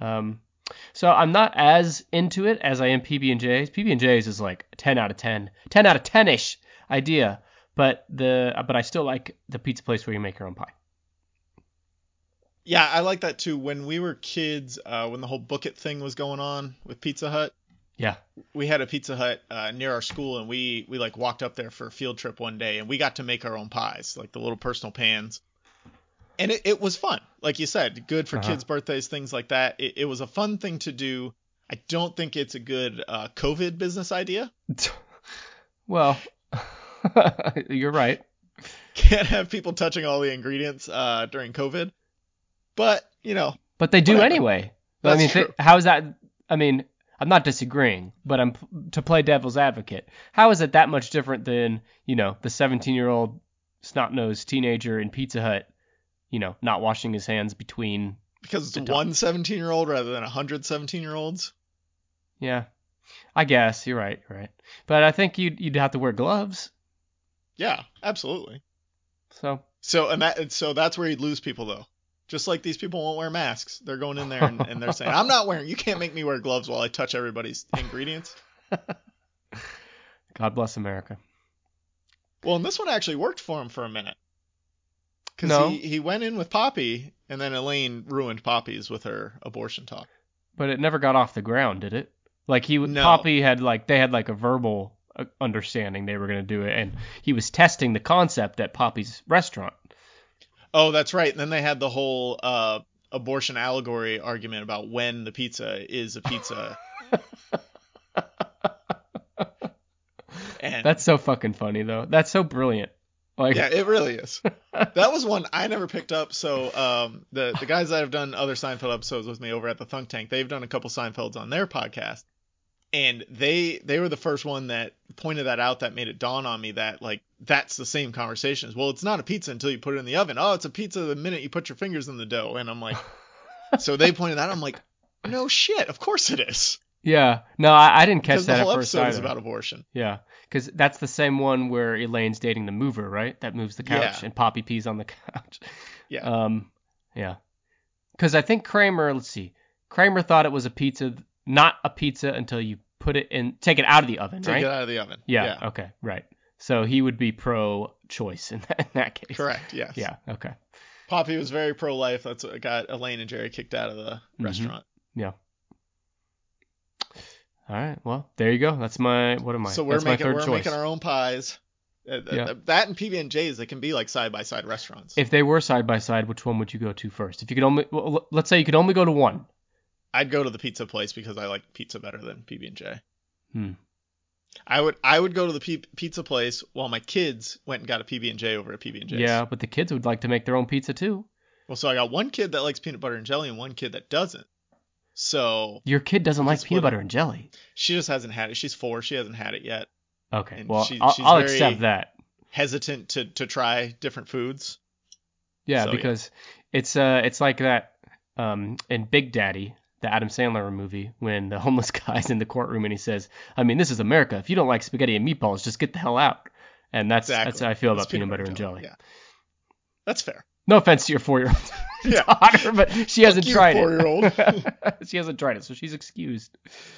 So I'm not as into it as I am PB&J's. PB&J's is like 10 out of 10, 10 out of 10-ish idea. But I still like the pizza place where you make your own pie. Yeah, I like that too. When we were kids, when the whole book it thing was going on with Pizza Hut, Yeah. we had a Pizza Hut near our school, and we like walked up there for a field trip one day, and we got to make our own pies, like the little personal pans. And it was fun. Like you said, good for kids' birthdays, things like that. It was a fun thing to do. I don't think it's a good COVID business idea. Well, you're right. Can't have people touching all the ingredients during COVID. But, But they do whatever. anyway. That's I mean, true. how is that? I mean, I'm not disagreeing, but I'm to play devil's advocate. How is it that much different than, the 17-year-old snot-nosed teenager in Pizza Hut, not washing his hands between? Because it's one 17-year-old rather than 100 17-year-olds. Yeah, I guess you're right. But I think you'd have to wear gloves. Yeah, absolutely. So So that's where you'd lose people though. Just like these people won't wear masks. They're going in there and they're saying, you can't make me wear gloves while I touch everybody's ingredients. God bless America. Well, and this one actually worked for him for a minute. Because No. he went in with Poppy, and then Elaine ruined Poppy's with her abortion talk. But it never got off the ground, did it? Like No. Poppy had they had a verbal understanding they were going to do it, and he was testing the concept at Poppy's restaurant. Oh, that's right. And then they had the whole abortion allegory argument about when the pizza is a pizza. And That's so fucking funny though. That's so brilliant. Like yeah, it really is. That was one I never picked up. So the guys that have done other Seinfeld episodes with me over at the Thunk Tank, they've done a couple Seinfelds on their podcast. And they were the first one that pointed that out, that made it dawn on me that like that's the same conversation. Well, it's not a pizza until you put it in the oven. Oh, it's a pizza the minute you put your fingers in the dough. And I'm like, so they pointed that out. I'm like, No shit. Of course it is. Yeah. No, I didn't catch Because the that whole at first episode is either. about abortion. Yeah, because that's the same one where Elaine's dating the mover, right? That moves the couch Yeah. and Poppy pees on the couch. Yeah. Yeah. Because I think Kramer, let's see, Kramer thought it was a pizza, not a pizza until you put it in, take it out of the oven, Take right? it out of the oven. Yeah. Okay. Right. So he would be pro-choice in that case. Correct. Yes. Yeah. Okay. Poppy was very pro-life. That's what got Elaine and Jerry kicked out of the restaurant. Yeah. All right. Well, there you go. That's my. What am I? So That's my third choice. we're making our own pies. Yeah. That and PB&J's, they can be like side-by-side restaurants. If they were side by side, which one would you go to first? If you could only, well, let's say you could only go to one. I'd go to the pizza place because I like pizza better than PB&J. Hmm. I would go to the pizza place while my kids went and got a PB&J over at PB&J's. Yeah, but the kids would like to make their own pizza too. Well, so I got one kid that likes peanut butter and jelly and one kid that doesn't. So Your kid doesn't like split peanut it. butter and jelly. she just hasn't had it. She's 4. She hasn't had it yet. Okay. And Well, she's I'll very accept that. Hesitant to try different foods. Yeah, So, because it's like that in Big Daddy, the Adam Sandler movie, when the homeless guy's in the courtroom and he says, "I mean, this is America. If you don't like spaghetti and meatballs, just get the hell out." And that's how I feel That's about peanut butter and jelly. Yeah. That's fair. No offense to your 4-year-old Yeah. daughter, but she hasn't you, tried 4-year-old. it. She hasn't tried it, so she's excused.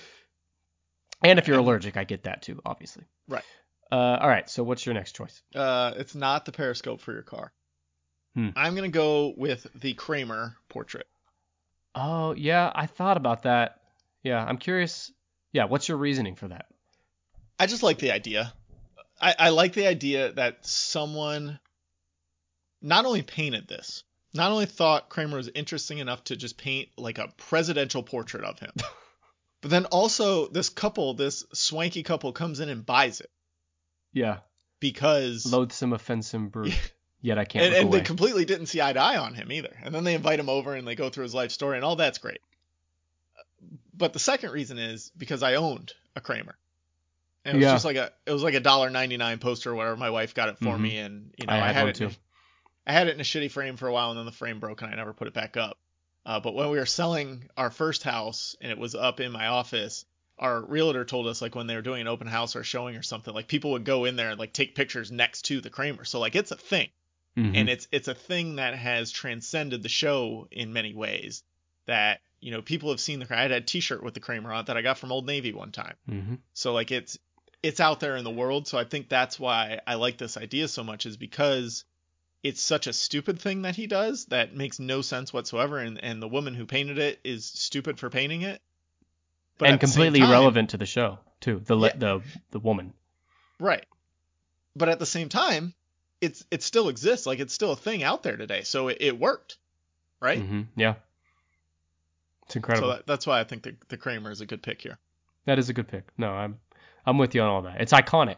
And if you're allergic, I get that too, obviously. Right. All right. So what's your next choice? It's not the periscope for your car. I'm going to go with the Kramer portrait. Oh, yeah. I thought about that. Yeah. I'm curious. Yeah. What's your reasoning for that? I just like the idea. I like the idea that someone not only painted this, not only thought Kramer was interesting enough to just paint like a presidential portrait of him, but then also this swanky couple comes in and buys it. Yeah. Because loathsome, offensive brute. Yet I can't. And they completely didn't see eye to eye on him either. And then they invite him over and they go through his life story and all that's great. But the second reason is because I owned a Kramer. And it was just like it was like a $1.99 poster or whatever. My wife got it for me, and I had it. I had it in a shitty frame for a while, and then the frame broke, and I never put it back up. But when we were selling our first house, and it was up in my office, our realtor told us like when they were doing an open house or showing or something, like people would go in there and like take pictures next to the Kramer. So like it's a thing, and it's a thing that has transcended the show in many ways. That people have seen the Kramer. I had a T-shirt with the Kramer on it that I got from Old Navy one time. So like it's out there in the world. So I think that's why I like this idea so much, is because it's such a stupid thing that he does that makes no sense whatsoever, and the woman who painted it is stupid for painting it. But and completely irrelevant to the show too. The woman. Right. But at the same time, it still exists. Like it's still a thing out there today. So it worked. Right? Yeah. It's incredible. So that's why I think the Kramer is a good pick here. That is a good pick. No, I'm with you on all that. It's iconic.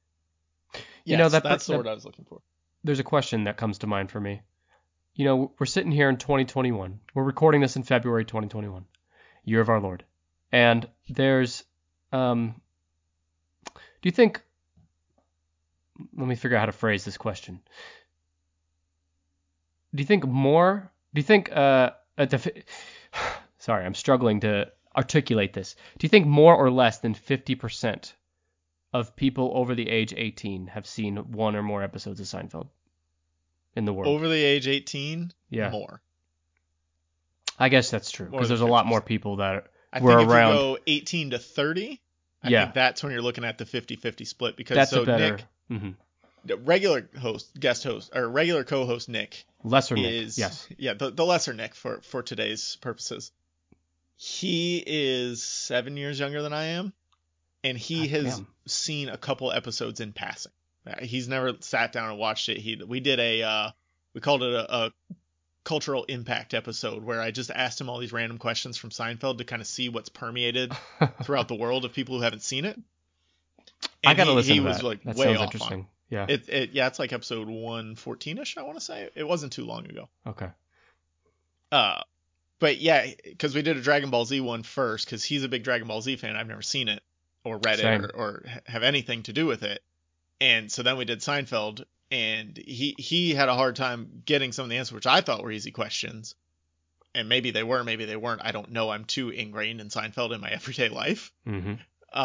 Yes, that's the word I was looking for. There's a question that comes to mind for me. We're sitting here in 2021. We're recording this in February 2021, year of our Lord. And there's, do you think, let me figure out how to phrase this question. Sorry, I'm struggling to articulate this. Do you think more or less than 50% of people over the age 18 have seen one or more episodes of Seinfeld in the world? Over the age 18? Yeah. More. I guess that's true, because there's a lot more people that were around. I think if you go 18 to 30, I think that's when you're looking at the 50-50 split. Because that's a better... Nick, regular co-host Nick. Lesser Nick, yes. Yeah, the lesser Nick for today's purposes. He is 7 years younger than I am, and he has seen a couple episodes in passing. He's never sat down and watched it. We called it a cultural impact episode, where I just asked him all these random questions from Seinfeld to kind of see what's permeated throughout the world of people who haven't seen it. And I gotta listen to that. He was like that way sounds off interesting. on. Yeah. It's like episode 114ish, I want to say. It wasn't too long ago. Okay. But yeah, because we did a Dragon Ball Z one first, because he's a big Dragon Ball Z fan. I've never seen it or read it or have anything to do with it. And so then we did Seinfeld, and he had a hard time getting some of the answers, which I thought were easy questions. and maybe they were, maybe they weren't. I don't know. I'm too ingrained in Seinfeld in my everyday life. Mm-hmm.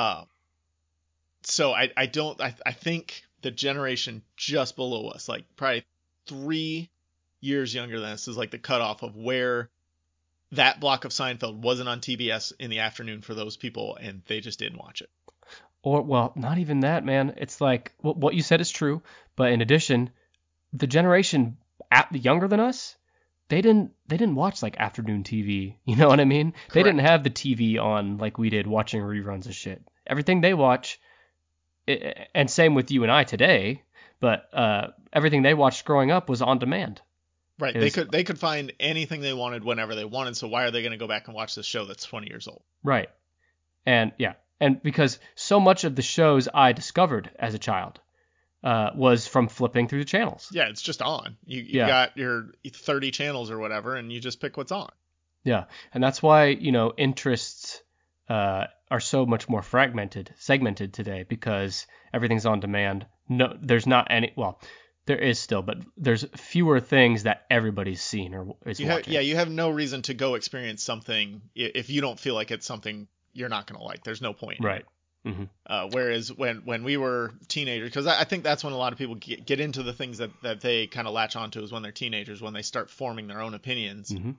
So I think the generation just below us, like probably 3 years younger than us, is like the cutoff of where that block of Seinfeld wasn't on TBS in the afternoon for those people, and they just didn't watch it. Or, well, not even that, man. It's like what you said is true, but in addition, the generation younger than us, they didn't watch like afternoon TV. You know what I mean? Correct. They didn't have the TV on like we did, watching reruns of shit. Everything they watch, and same with you and I today, but everything they watched growing up was on demand. Right. They could find anything they wanted whenever they wanted. So why are they going to go back and watch this show that's 20 years old? Right. And yeah, and because so much of the shows I discovered as a child was from flipping through the channels. Yeah, it's just on. You got your 30 channels or whatever, and you just pick what's on. Yeah, and that's why, interests are so much more segmented today, because everything's on demand. No, there's not any. Well, there is still, but there's fewer things that everybody's seen or is watching. You have no reason to go experience something if you don't feel like it's something you're not going to like. There's no point. Right. Mm-hmm. Whereas when we were teenagers, because I think that's when a lot of people get into the things that they kind of latch onto, is when they're teenagers, when they start forming their own opinions. Mm-hmm.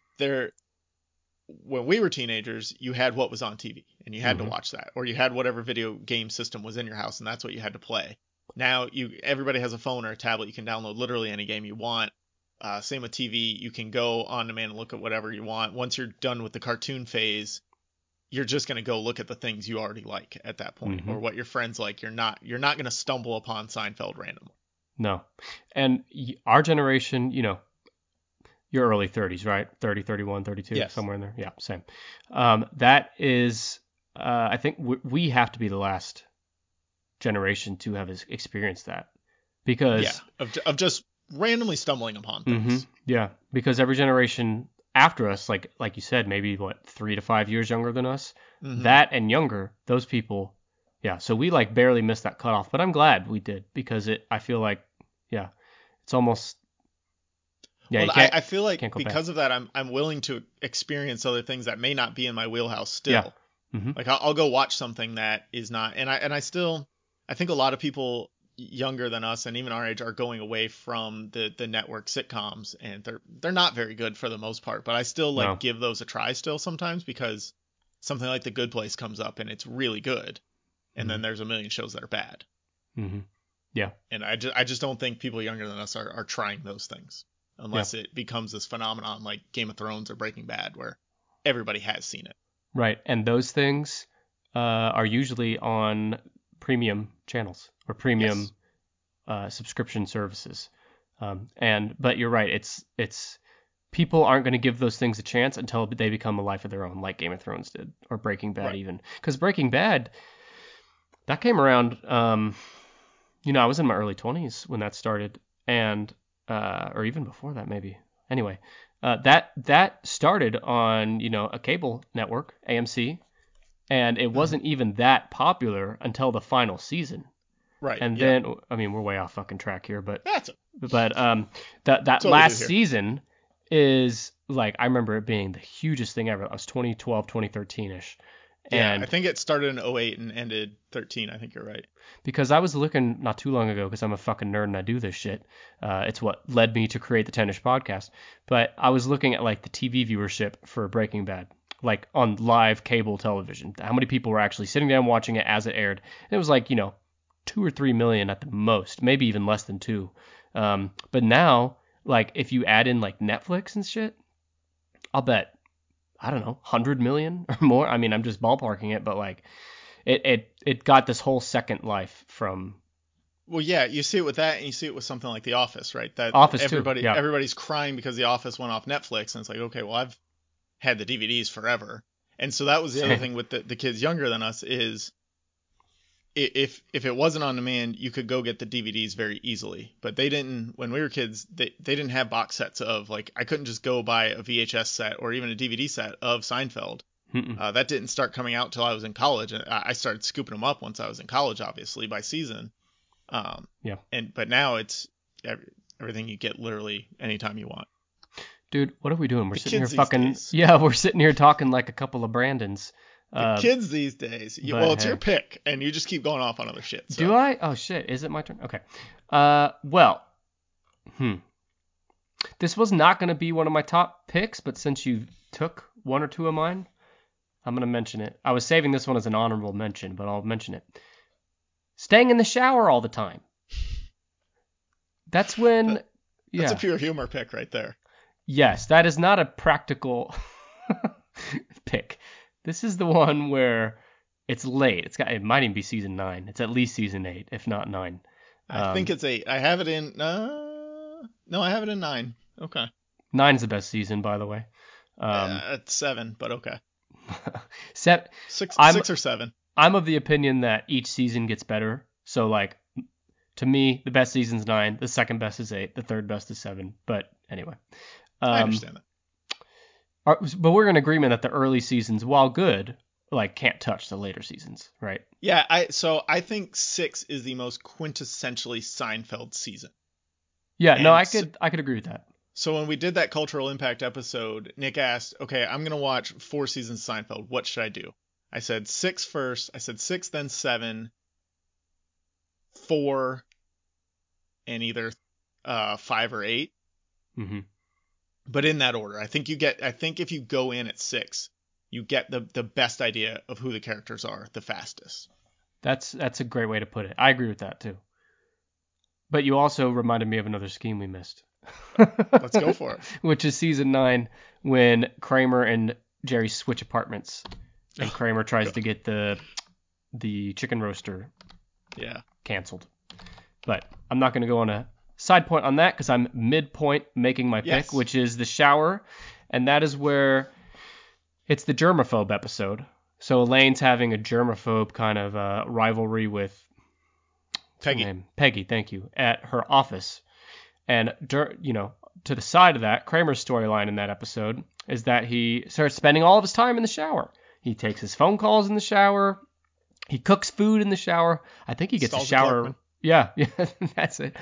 When we were teenagers, you had what was on TV, and you had Mm-hmm. to watch that, or you had whatever video game system was in your house, and that's what you had to play. Now everybody has a phone or a tablet. You can download literally any game you want. Same with TV. You can go on demand and look at whatever you want. Once you're done with the cartoon phase, you're just going to go look at the things you already like at that point, Mm-hmm. or what your friends like. You're not going to stumble upon Seinfeld randomly. No. And our generation, your early 30s, right? 30, 31, 32, Yes. somewhere in there. Yeah, same. That is, I think we have to be the last generation to have experienced that, because of just randomly stumbling upon things. Yeah, because every generation after us, like you said, maybe 3 to 5 years younger than us, that and younger, those people, yeah. So we like barely missed that cutoff, but I'm glad we did, because I feel like, yeah, it's almost, yeah. Well, I feel like because back. of that, I'm willing to experience other things that may not be in my wheelhouse still. Yeah. Mm-hmm. Like I'll go watch something that is not, and I think a lot of people younger than us and even our age are going away from the network sitcoms, and they're not very good for the most part, but I still give those a try still sometimes, because something like The Good Place comes up and it's really good, and then there's a million shows that are bad. Mm-hmm. Yeah. And I just don't think people younger than us are trying those things, unless it becomes this phenomenon like Game of Thrones or Breaking Bad, where everybody has seen it. Right. And those things are usually on premium channels or premium subscription services. But you're right. It's people aren't going to give those things a chance until they become a life of their own, like Game of Thrones did, or Breaking Bad, even. Because Breaking Bad, that came around, I was in my early 20s when that started, and or even before that, maybe. Anyway, that started on, a cable network, AMC, and it wasn't even that popular until the final season. Right. And then, I mean, we're way off fucking track here, but that's it. But that last season is like, I remember it being the hugest thing ever. I was 2012, 2013-ish. Yeah, And I think it started in 08 and ended 13. I think you're right. Because I was looking not too long ago, because I'm a fucking nerd and I do this shit. It's what led me to create the Tennis podcast. But I was looking at like the TV viewership for Breaking Bad, like on live cable television. How many people were actually sitting down watching it as it aired? And it was like, 2 or 3 million at the most, maybe even less than 2. But now, like, if you add in like Netflix and shit, I'll bet, I don't know, 100 million or more. I mean, I'm just ballparking it, but like, it got this whole second life from. Well, yeah, you see it with that, and you see it with something like The Office, right? That Office everybody's crying because The Office went off Netflix, and it's like, okay, well, I've had the DVDs forever, and so that was the other thing with the kids younger than us is, if it wasn't on demand, you could go get the DVDs very easily. But they didn't, when we were kids, they didn't have box sets of, like, I couldn't just go buy a VHS set or even a DVD set of Seinfeld. That didn't start coming out till I was in college. I started scooping them up once I was in college, obviously, by season. But now it's everything you get literally anytime you want. Dude, what are we doing? We're The sitting here kids these fucking... days. Yeah, we're sitting here talking like a couple of Brandons. The kids these days. but Well, it's hey. your pick, and you just keep going off on other shit. So. Do I? Oh, shit. Is it my turn? Okay. This was not going to be one of my top picks, but since you took one or two of mine, I'm going to mention it. I was saving this one as an honorable mention, but I'll mention it. Staying in the shower all the time. That's when... That's a pure humor pick right there. Yes, that is not a practical pick. This is the one where it's late. It might even be season 9. It's at least season 8, if not 9. I think it's 8. I have it in... no, I have it in 9. Okay. 9's the best season, by the way. It's 7, but okay. 6 or 7. I'm of the opinion that each season gets better. So, like, to me, the best season's 9, the second best is 8, the third best is 7. But anyway. I understand that. But we're in agreement that the early seasons, while good, like, can't touch the later seasons, right? Yeah, I think 6 is the most quintessentially Seinfeld season. Yeah, no, I could agree with that. So when we did that cultural impact episode, Nick asked, okay, I'm going to watch 4 seasons of Seinfeld. What should I do? I said 6 first. I said 6, then 7, 4, and either 5 or 8. Mm-hmm. But in that order. I think if you go in at 6, you get the best idea of who the characters are the fastest. That's a great way to put it. I agree with that too. But you also reminded me of another scheme we missed. Let's go for it. Which is season 9, when Kramer and Jerry switch apartments, and Kramer tries to get the chicken roaster canceled. But I'm not going to go on a side point on that because I'm midpoint making my pick, which is the shower, and that is where it's the germaphobe episode. So Elaine's having a germaphobe kind of rivalry with Peggy, thank you, at her office. And, to the side of that, Kramer's storyline in that episode is that he starts spending all of his time in the shower. He takes his phone calls in the shower. He cooks food in the shower. I think he gets a shower. Yeah, that's it.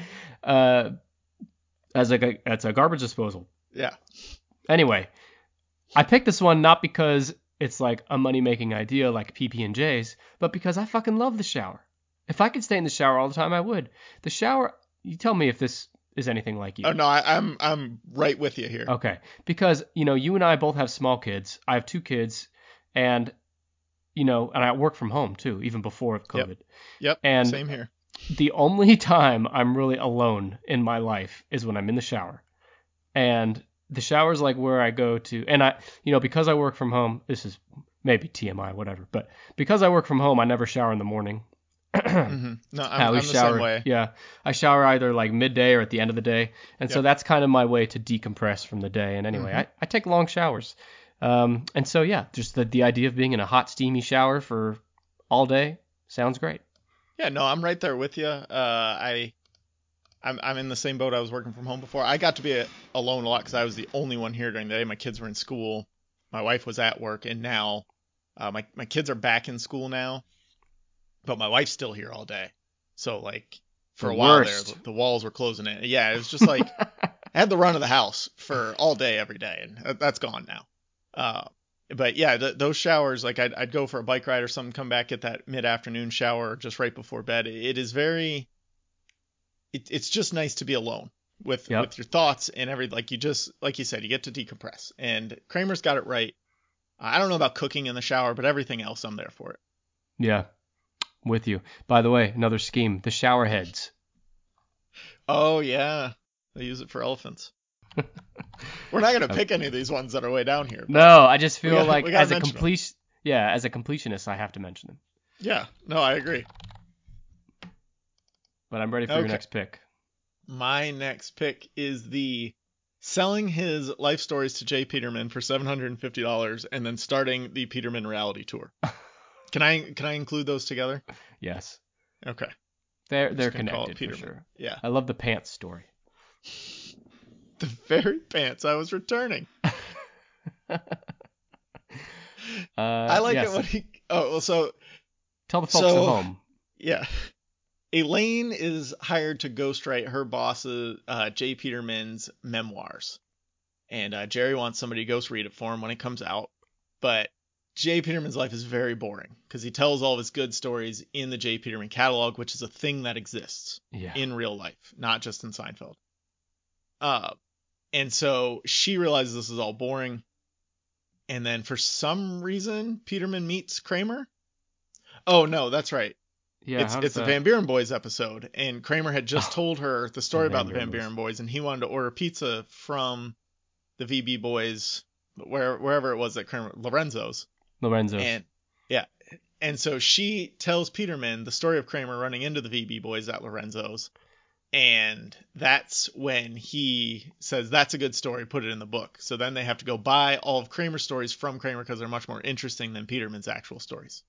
That's a garbage disposal. Yeah. Anyway, I picked this one not because it's like a money-making idea like PB&J's, but because I fucking love the shower. If I could stay in the shower all the time, I would. The shower, you tell me if this is anything like you. Oh, no, I'm right with you here. Okay. Because, you and I both have small kids. I have 2 kids, and, and I work from home too, even before COVID. Yep. And same here. The only time I'm really alone in my life is when I'm in the shower. And the shower is like where I go to, and because I work from home, this is maybe TMI, whatever, but because I work from home, I never shower in the morning. Mm-hmm. No, I'm the same way. Yeah, I shower either like midday or at the end of the day, and so that's kind of my way to decompress from the day. And anyway, I take long showers, and so just the idea of being in a hot, steamy shower for all day sounds great. Yeah, no, I'm right there with you. I'm in the same boat. I was working from home before. I got to be alone a lot because I was the only one here during the day. My kids were in school. My wife was at work, and now my kids are back in school now. But my wife's still here all day. So, like, for a while there, the walls were closing in. Yeah, it was just like, I had the run of the house for all day, every day, and that's gone now. But yeah, those showers, like, I'd go for a bike ride or something, come back, get that mid-afternoon shower just right before bed. It is it's just nice to be alone with your thoughts and everything. Like, like you said, you get to decompress. And Kramer's got it right. I don't know about cooking in the shower, but everything else, I'm there for it. Yeah. With you. By the way, another scheme, the shower heads. Oh, yeah. They use it for elephants. We're not going to pick any of these ones that are way down here. No, I just feel like as a completionist, I have to mention them. Yeah. No, I agree. But I'm ready for your next pick. My next pick is the selling his life stories to Jay Peterman for $750 and then starting the Peterman reality tour. Can I include those together? Yes. Okay. They're connected for sure. Yeah. I love the pants story. The very pants I was returning. I like it when he. Oh, well, so. Tell the folks at home. Yeah. Elaine is hired to ghostwrite her boss, Jay Peterman's memoirs. and Jerry wants somebody to ghost read it for him when it comes out. But J. Peterman's life is very boring because he tells all of his good stories in the J. Peterman catalog, which is a thing that exists in real life, not just in Seinfeld. And so she realizes this is all boring. And then for some reason, Peterman meets Kramer. Oh, no, that's right. Yeah, it's the Van Buren Boys episode. And Kramer had just told her the story about the Van Buren Boys, and he wanted to order pizza from the VB Boys, wherever it was that Kramer, Lorenzo's. And yeah. And so she tells Peterman the story of Kramer running into the VB Boys at Lorenzo's. And that's when he says, that's a good story, put it in the book. So then they have to go buy all of Kramer's stories from Kramer because they're much more interesting than Peterman's actual stories.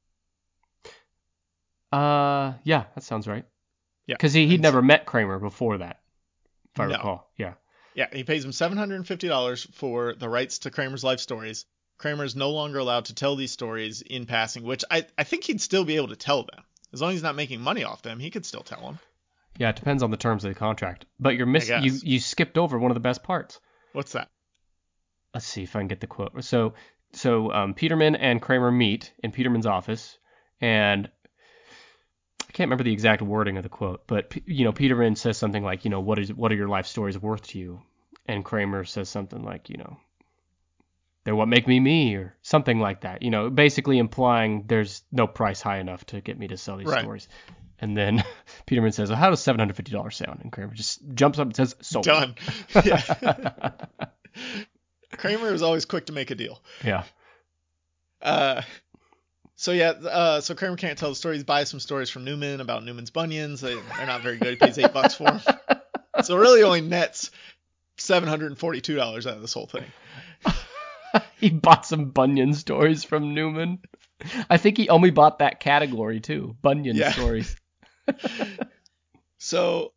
Yeah, that sounds right. Yeah. Because he'd never met Kramer before that, if I recall. Yeah. Yeah, he pays him $750 for the rights to Kramer's life stories. Kramer is no longer allowed to tell these stories in passing, which I think he'd still be able to tell them. As long as he's not making money off them, he could still tell them. Yeah, it depends on the terms of the contract. But you skipped over one of the best parts. What's that? Let's see if I can get the quote. So Peterman and Kramer meet in Peterman's office, and I can't remember the exact wording of the quote, but Peterman says something like, what are your life stories worth to you? And Kramer says something like, they're what make me me, or something like that. Basically implying there's no price high enough to get me to sell these stories. And then Peterman says, well, how does $750 sound? And Kramer just jumps up and says, sold. Done. Yeah. Kramer is always quick to make a deal. Yeah. So Kramer can't tell the stories. He buys some stories from Newman about Newman's bunions. They're not very good. He pays $8 for them. So really only nets $742 out of this whole thing. He bought some bunion stories from Newman. I think he only bought that category too. Bunion stories. So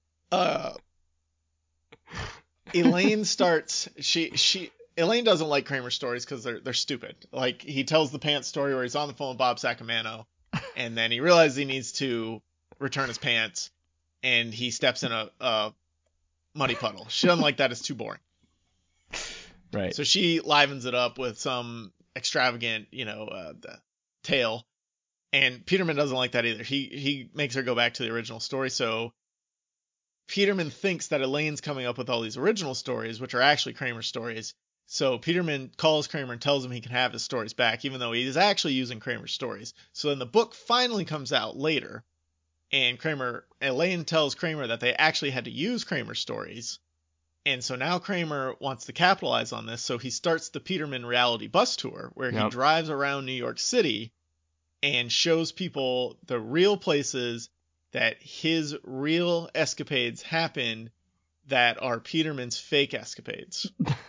Elaine starts Elaine doesn't like Kramer's stories because they're stupid. Like, he tells the pants story where he's on the phone with Bob Sacamano, and then he realizes he needs to return his pants, and he steps in a muddy puddle. She doesn't like that. It's too boring. Right. So she livens it up with some extravagant, tale. And Peterman doesn't like that either. He makes her go back to the original story. So Peterman thinks that Elaine's coming up with all these original stories, which are actually Kramer's stories. So Peterman calls Kramer and tells him he can have his stories back, even though he is actually using Kramer's stories. So then the book finally comes out later, and Elaine tells Kramer that they actually had to use Kramer's stories. And so now Kramer wants to capitalize on this, so he starts the Peterman reality bus tour, where he drives around New York City and shows people the real places that his real escapades happened that are Peterman's fake escapades.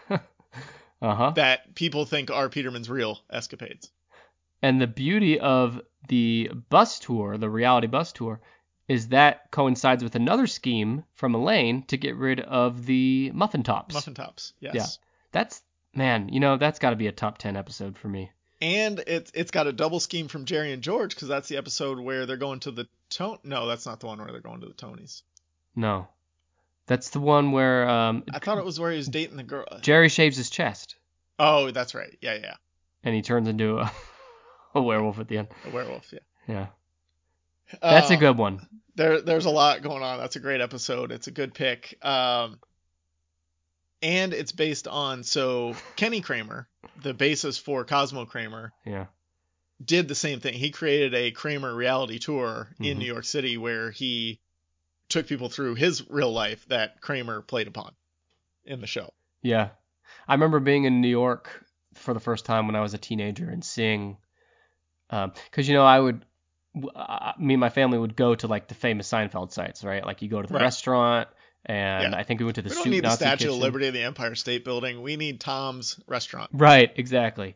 That people think are Peterman's real escapades. And the beauty of the bus tour, the reality bus tour, is that coincides with another scheme from Elaine to get rid of the muffin tops. Muffin tops, yes. Yeah. That's got to be a top 10 episode for me. And it's got a double scheme from Jerry and George, because that's the episode where they're going to the No, that's not the one where they're going to the Tonys. No. That's the one where... I thought it was where he was dating the girl. Jerry shaves his chest. Oh, that's right. Yeah. And he turns into a werewolf at the end. A werewolf, yeah. Yeah. That's a good one. There's a lot going on. That's a great episode. It's a good pick. And it's based on... So Kenny Kramer, the basis for Cosmo Kramer, did the same thing. He created a Kramer reality tour in New York City where he took people through his real life that Kramer played upon in the show. Yeah. I remember being in New York for the first time when I was a teenager and seeing... Because, me and my family would go to, like, the famous Seinfeld sites, right? Like, you go to the restaurant, and I think we went to the Soup Nazi Kitchen. We don't need the Statue of Liberty of the Empire State Building. We need Tom's Restaurant. Right, exactly.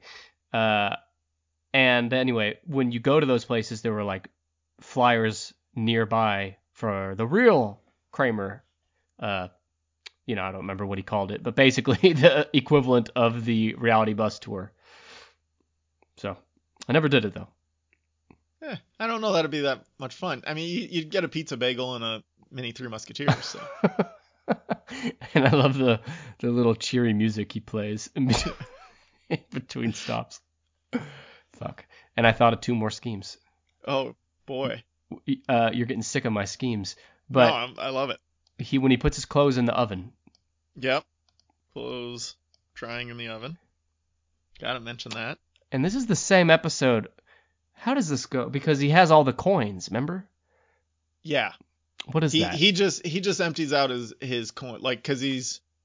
And anyway, when you go to those places, there were, like, flyers nearby for the real Kramer. I don't remember what he called it, but basically the equivalent of the reality bus tour. So, I never did it, though. I don't know that'd be that much fun. I mean, you'd get a pizza bagel and a mini Three Musketeers. So. And I love the little cheery music he plays in between stops. Fuck. And I thought of 2 more schemes. Oh boy. You're getting sick of my schemes, No, but I love it. when he puts his clothes in the oven. Yep. Clothes drying in the oven. Gotta mention that. And this is the same episode. How does this go? Because he has all the coins, remember? Yeah. What is that? He just empties out his coin, like, because he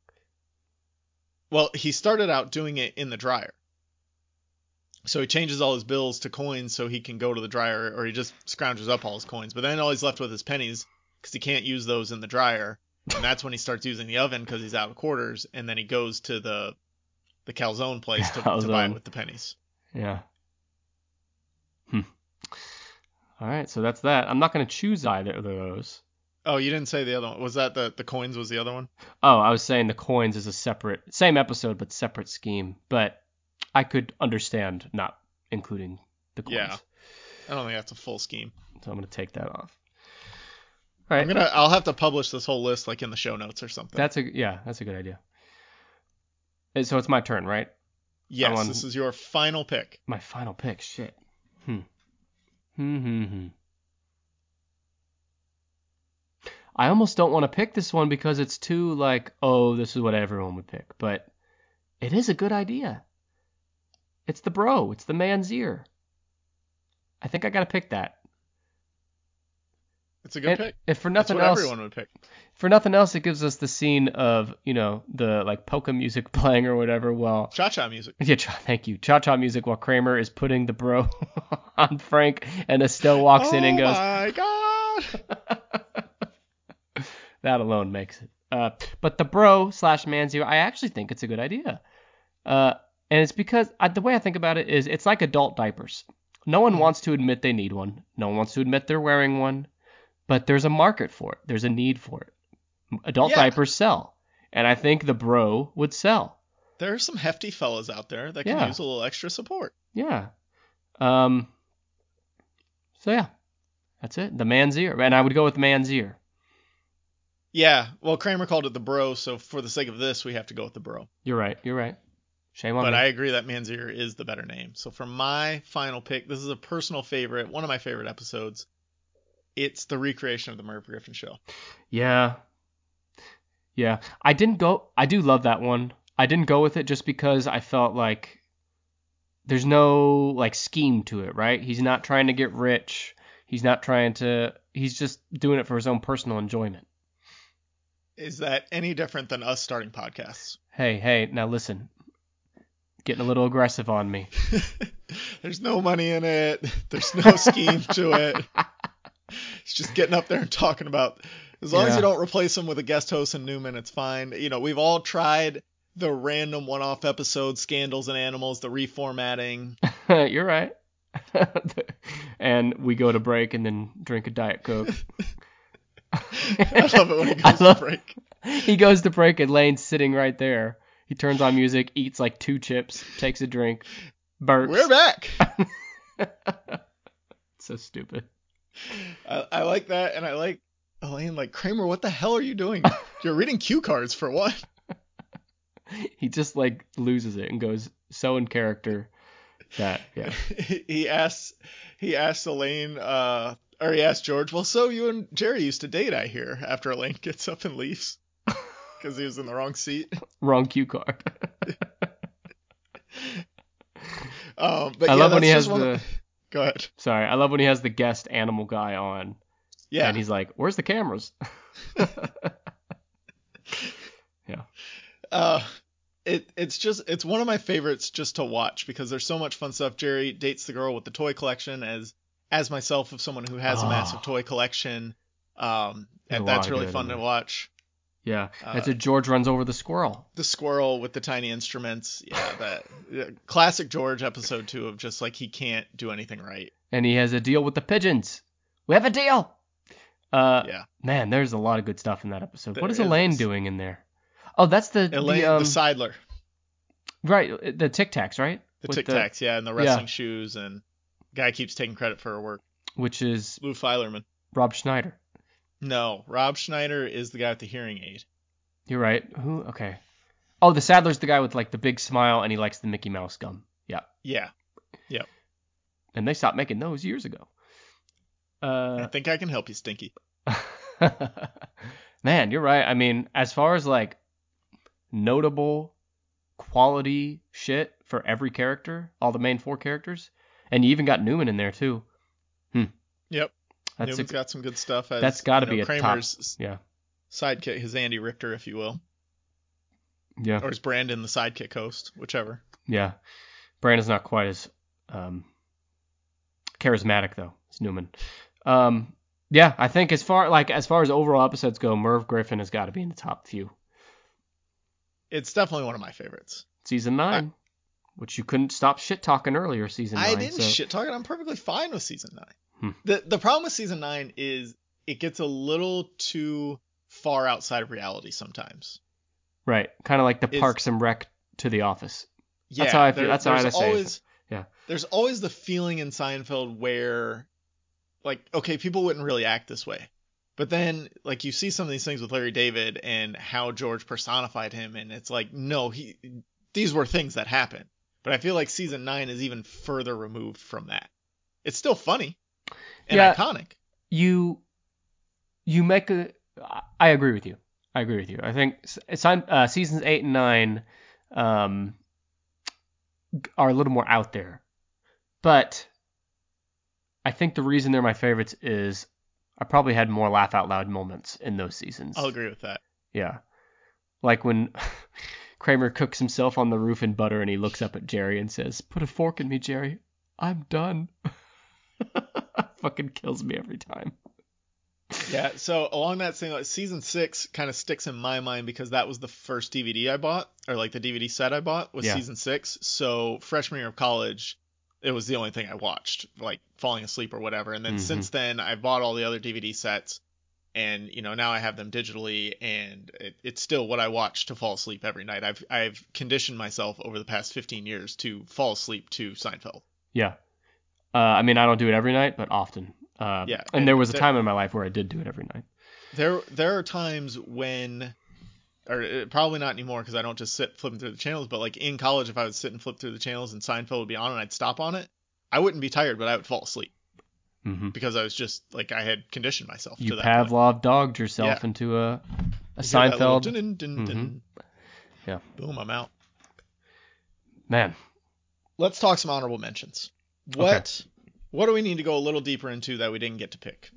started out doing it in the dryer. So he changes all his bills to coins so he can go to the dryer, or he just scrounges up all his coins. But then all he's left with is pennies because he can't use those in the dryer. And that's when he starts using the oven because he's out of quarters. And then he goes to the calzone place to buy it with the pennies. Yeah. All right, so that's that. I'm not going to choose either of those. Oh, you didn't say the other one. Was that the coins was the other one? Oh, I was saying the coins is a separate, same episode, but separate scheme. But I could understand not including the coins. Yeah. I don't think that's a full scheme. So I'm going to take that off. All right. I'll have to publish this whole list like in the show notes or something. That's a good idea. So it's my turn, right? Yes, this is your final pick. My final pick. Shit. I almost don't want to pick this one because it's too like, oh, this is what everyone would pick. But it is a good idea. It's the bro. It's the man's ear. I think I got to pick that. It's a good pick. If for nothing That's what else, everyone would pick. For nothing else, it gives us the scene of, the like polka music playing or whatever while... Cha-cha music. Yeah, thank you. Cha-cha music while Kramer is putting the bro on Frank, and Estelle walks in and goes... Oh, my God! That alone makes it. But the bro / man's ear, I actually think it's a good idea. And it's because the way I think about it is it's like adult diapers. No one wants to admit they need one. No one wants to admit they're wearing one. But there's a market for it. There's a need for it. Adult diapers sell. And I think the bro would sell. There are some hefty fellas out there that can use a little extra support. Yeah. So yeah. That's it. The man's ear. And I would go with man's ear. Yeah. Well, Kramer called it the bro, so for the sake of this, we have to go with the bro. You're right. Shame on me. But I agree that man's ear is the better name. So for my final pick, this is a personal favorite, one of my favorite episodes. It's the recreation of the Merv Griffin show. Yeah. I do love that one. I didn't go with it just because I felt like there's no like scheme to it, right? He's not trying to get rich. He's just doing it for his own personal enjoyment. Is that any different than us starting podcasts? Hey, now listen. Getting a little aggressive on me. There's no money in it. There's no scheme to it. It's just getting up there and talking about, as long as you don't replace him with a guest host in Newman, it's fine. We've all tried the random one-off episodes, Scandals and Animals, the reformatting. You're right. And we go to break and then drink a Diet Coke. I love it when he goes to break. He goes to break and Lane's sitting right there. He turns on music, eats like 2 chips, takes a drink, burps. We're back. So stupid. I like that, and I like Elaine, like, Kramer, what the hell are you doing? You're reading cue cards for what? He just like loses it and goes so in character that he asks Elaine, or he asks George, well, so you and Jerry used to date, I hear, after Elaine gets up and leaves because he was in the wrong seat. Wrong cue card. But I love when he has the... Go ahead. Sorry, I love when he has the guest animal guy on. Yeah. And he's like, where's the cameras? Yeah. It's one of my favorites just to watch because there's so much fun stuff. Jerry dates the girl with the toy collection as myself, of someone who has a massive toy collection. And that's really fun to watch. Yeah. That's it. George runs over the squirrel. The squirrel with the tiny instruments. Yeah. That classic George episode 2 of just like, he can't do anything right. And he has a deal with the pigeons. We have a deal. Yeah. Man, there's a lot of good stuff in that episode. What is Elaine doing in there? Oh, that's the Seidler. Right, the Tic Tacs, right? The Tic Tacs, yeah, and the wrestling shoes, and guy keeps taking credit for her work. Which is Lou Feilerman. Rob Schneider. No, Rob Schneider is the guy with the hearing aid. You're right. Who? Okay. Oh, the Saddler's the guy with like the big smile and he likes the Mickey Mouse gum. Yeah. Yeah. Yep. And they stopped making those years ago. I think I can help you, Stinky. Man, you're right. I mean, as far as like notable quality shit for every character, all the main 4 characters, and you even got Newman in there too. Yep. That's Newman's got some good stuff as that's got to be a Kramer's top. Yeah. sidekick, his Andy Richter, if you will. Yeah. Or his Brandon, the sidekick host, whichever. Yeah. Brandon's not quite as charismatic though as Newman. Yeah, I think as far as overall episodes go, Merv Griffin has got to be in the top few. It's definitely one of my favorites. Season 9, which you couldn't stop shit talking earlier. Season 9. I didn't shit talk it. I'm perfectly fine with season 9. Hmm. The problem with season 9 is it gets a little too far outside of reality sometimes. Right, kind of like the Parks and Rec to The Office. Yeah, that's how I feel. That's how I say it. Yeah. There's always the feeling in Seinfeld where, like, okay, people wouldn't really act this way. But then, like, you see some of these things with Larry David and how George personified him, and it's like, no, these were things that happened. But I feel like season 9 is even further removed from that. It's still funny and iconic. You make a... I agree with you. I think seasons 8 and 9 are a little more out there. But I think the reason they're my favorites is I probably had more laugh out loud moments in those seasons. I'll agree with that. Yeah. Like when Kramer cooks himself on the roof in butter and he looks up at Jerry and says, "Put a fork in me, Jerry. I'm done." Fucking kills me every time. Yeah, so along that same, like, season 6 kind of sticks in my mind because that was the first DVD I bought, or like the DVD set I bought was season 6. So freshman year of college, it was the only thing I watched, like falling asleep or whatever. And then since then, I bought all the other DVD sets, and now I have them digitally, and it's still what I watch to fall asleep every night. I've conditioned myself over the past 15 years to fall asleep to Seinfeld. Yeah. I mean, I don't do it every night, but often. Yeah. And there was a time in my life where I did do it every night. There are times when, or probably not anymore because I don't just sit flipping through the channels, but like in college, if I would sit and flip through the channels and Seinfeld would be on and I'd stop on it, I wouldn't be tired, but I would fall asleep. Because I was just like, I had conditioned myself to that. You Pavlov dogged yourself into a Seinfeld. Yeah. Boom, I'm out. Man. Let's talk some honorable mentions. What do we need to go a little deeper into that we didn't get to pick?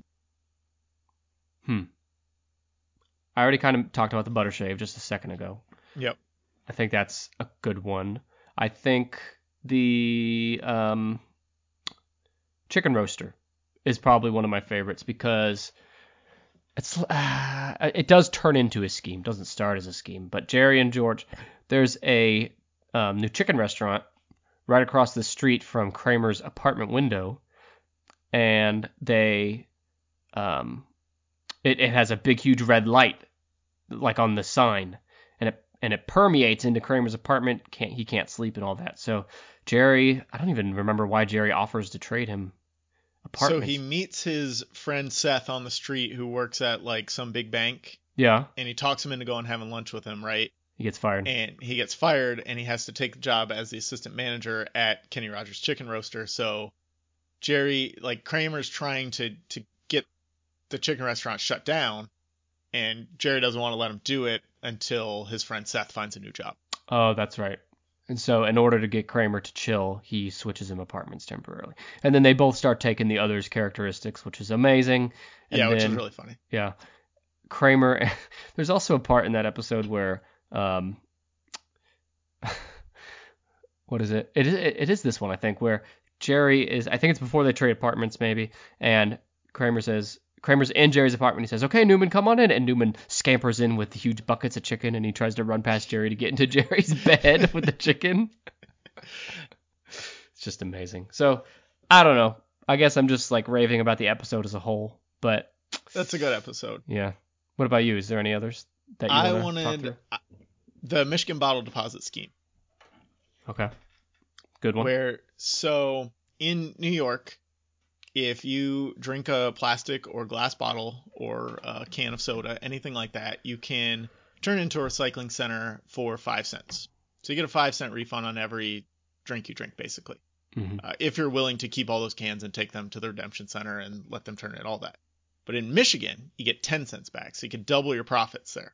I already kind of talked about the butter shave just a second ago. Yep. I think that's a good one. I think the chicken roaster is probably one of my favorites because it does turn into a scheme. It doesn't start as a scheme. But Jerry and George, there's a new chicken restaurant right across the street from Kramer's apartment window, and they it has a big huge red light like on the sign, and it permeates into Kramer's apartment. He can't sleep and all that. So Jerry, I don't even remember why Jerry offers to trade him apartments. So he meets his friend Seth on the street who works at like some big bank. Yeah. And he talks him into going and having lunch with him, right? He gets fired. And he gets fired, and he has to take the job as the assistant manager at Kenny Rogers Chicken Roaster. So Jerry, like, Kramer's trying to get the chicken restaurant shut down, and Jerry doesn't want to let him do it until his friend Seth finds a new job. Oh, that's right. And so in order to get Kramer to chill, he switches him apartments temporarily. And then they both start taking the other's characteristics, which is amazing. And which is really funny. Yeah. Kramer, there's also a part in that episode where, what is it? It is this one, I think, where Jerry is, I think it's before they trade apartments maybe, and Kramer's in Jerry's apartment. He says, "Okay, Newman, come on in." And Newman scampers in with huge buckets of chicken, and he tries to run past Jerry to get into Jerry's bed with the chicken. It's just amazing. So, I don't know. I guess I'm just like raving about the episode as a whole, but that's a good episode. Yeah. What about you? Is there any others that you want to talk through? The Michigan bottle deposit scheme. Okay. Good one. So in New York, if you drink a plastic or glass bottle or a can of soda, anything like that, you can turn it into a recycling center for 5 cents. So you get a 5-cent refund on every drink you drink, basically. If you're willing to keep all those cans and take them to the redemption center and let them turn it, all that. But in Michigan, you get 10 cents back, so you can double your profits there.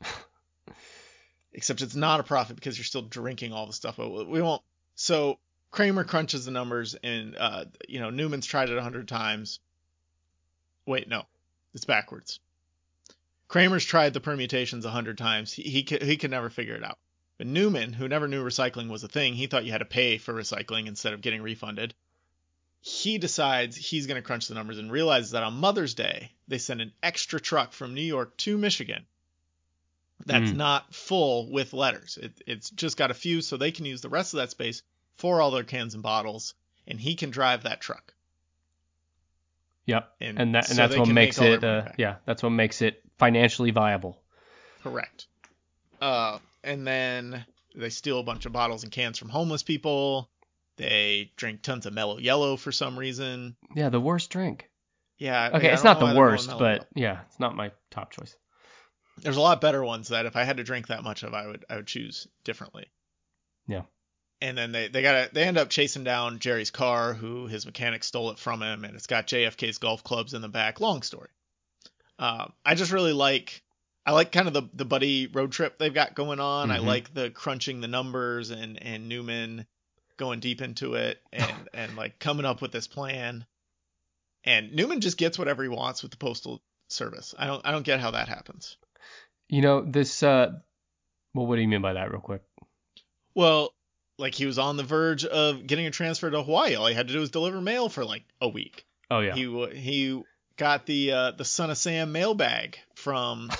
Except it's not a profit because you're still drinking all the stuff. But we won't. So Kramer crunches the numbers, and Newman's tried it 100 times. Wait, no, it's backwards. Kramer's tried the permutations 100 times. He could never figure it out. But Newman, who never knew recycling was a thing, he thought you had to pay for recycling instead of getting refunded. He decides he's going to crunch the numbers and realizes that on Mother's Day, they send an extra truck from New York to Michigan that's not full with letters. It's just got a few, so they can use the rest of that space for all their cans and bottles, and he can drive that truck. Yep, and that's what makes it. That's what makes it financially viable. Correct. And then they steal a bunch of bottles and cans from homeless people. They drink tons of Mellow Yellow for some reason. Yeah, the worst drink. Yeah. Okay, it's not the worst, but yeah, it's not my top choice. There's a lot better ones that if I had to drink that much of, I would choose differently. Yeah. And then they end up chasing down Jerry's car, who his mechanic stole it from him, and it's got JFK's golf clubs in the back. Long story. I just really like kind of the buddy road trip they've got going on. I like the crunching the numbers and Newman going deep into it and like coming up with this plan. And Newman just gets whatever he wants with the Postal Service. I don't get how that happens. This well, what do you mean by that, real quick? Well, like he was on the verge of getting a transfer to Hawaii. All he had to do was deliver mail for like a week. Oh yeah. He got the Son of Sam mailbag from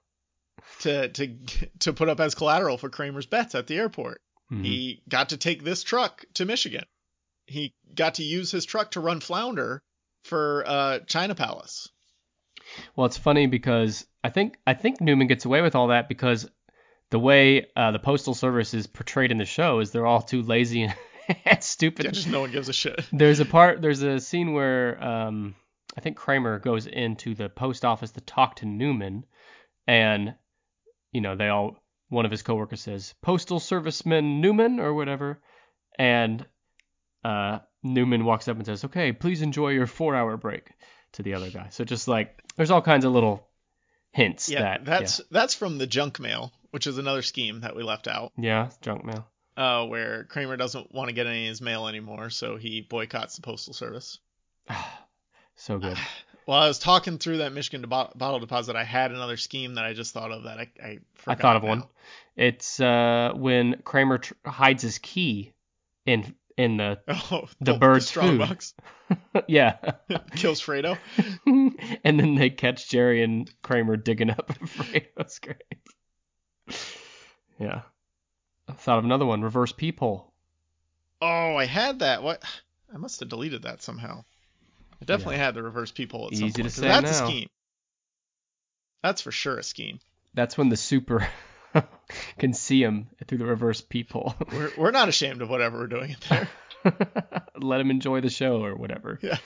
to put up as collateral for Kramer's bets at the airport. He got to take this truck to Michigan. He got to use his truck to run Flounder for China Palace. Well, it's funny because I think Newman gets away with all that because the way the Postal Service is portrayed in the show is they're all too lazy and stupid. Yeah, just no one gives a shit. There's a scene where I think Kramer goes into the post office to talk to Newman, and one of his coworkers says, "Postal Serviceman Newman," or whatever, and Newman walks up and says, "Okay, please enjoy your 4-hour break," to the other guy. So just like there's all kinds of little hints. That's from the junk mail, which is another scheme that we left out. Yeah, junk mail. Where Kramer doesn't want to get any of his mail anymore, so he boycotts the Postal Service. So good. While I was talking through that Michigan bottle deposit, I had another scheme that I just thought of that I forgot. I thought of one. It's when Kramer hides his key in the bird's food. Box. Yeah. Kills Fredo. And then they catch Jerry and Kramer digging up Fredo's grave. Yeah. I thought of another one. Reverse peephole. Oh, I had that. What? I must have deleted that somehow. I definitely had the reverse peephole at some point. Easy to say that's now. A scheme. That's for sure a scheme. That's when the super can see him through the reverse peephole. We're not ashamed of whatever we're doing in there. Let him enjoy the show or whatever. Yeah.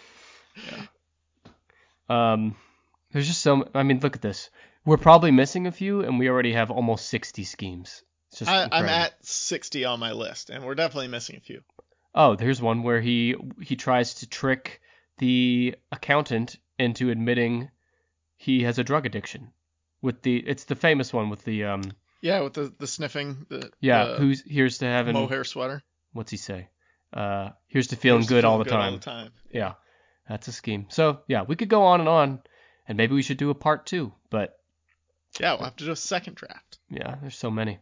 There's just look at this. We're probably missing a few, and we already have almost 60 schemes. It's just I'm at 60 on my list, and we're definitely missing a few. Oh, there's one where he tries to trick the accountant into admitting he has a drug addiction. It's the famous one with the with the sniffing. Here's to having mohair sweater. What's he say? Here's to feeling good all the time. Yeah, that's a scheme. So yeah, we could go on, and maybe we should do a part 2. But yeah, we'll have to do a second draft. Yeah, there's so many.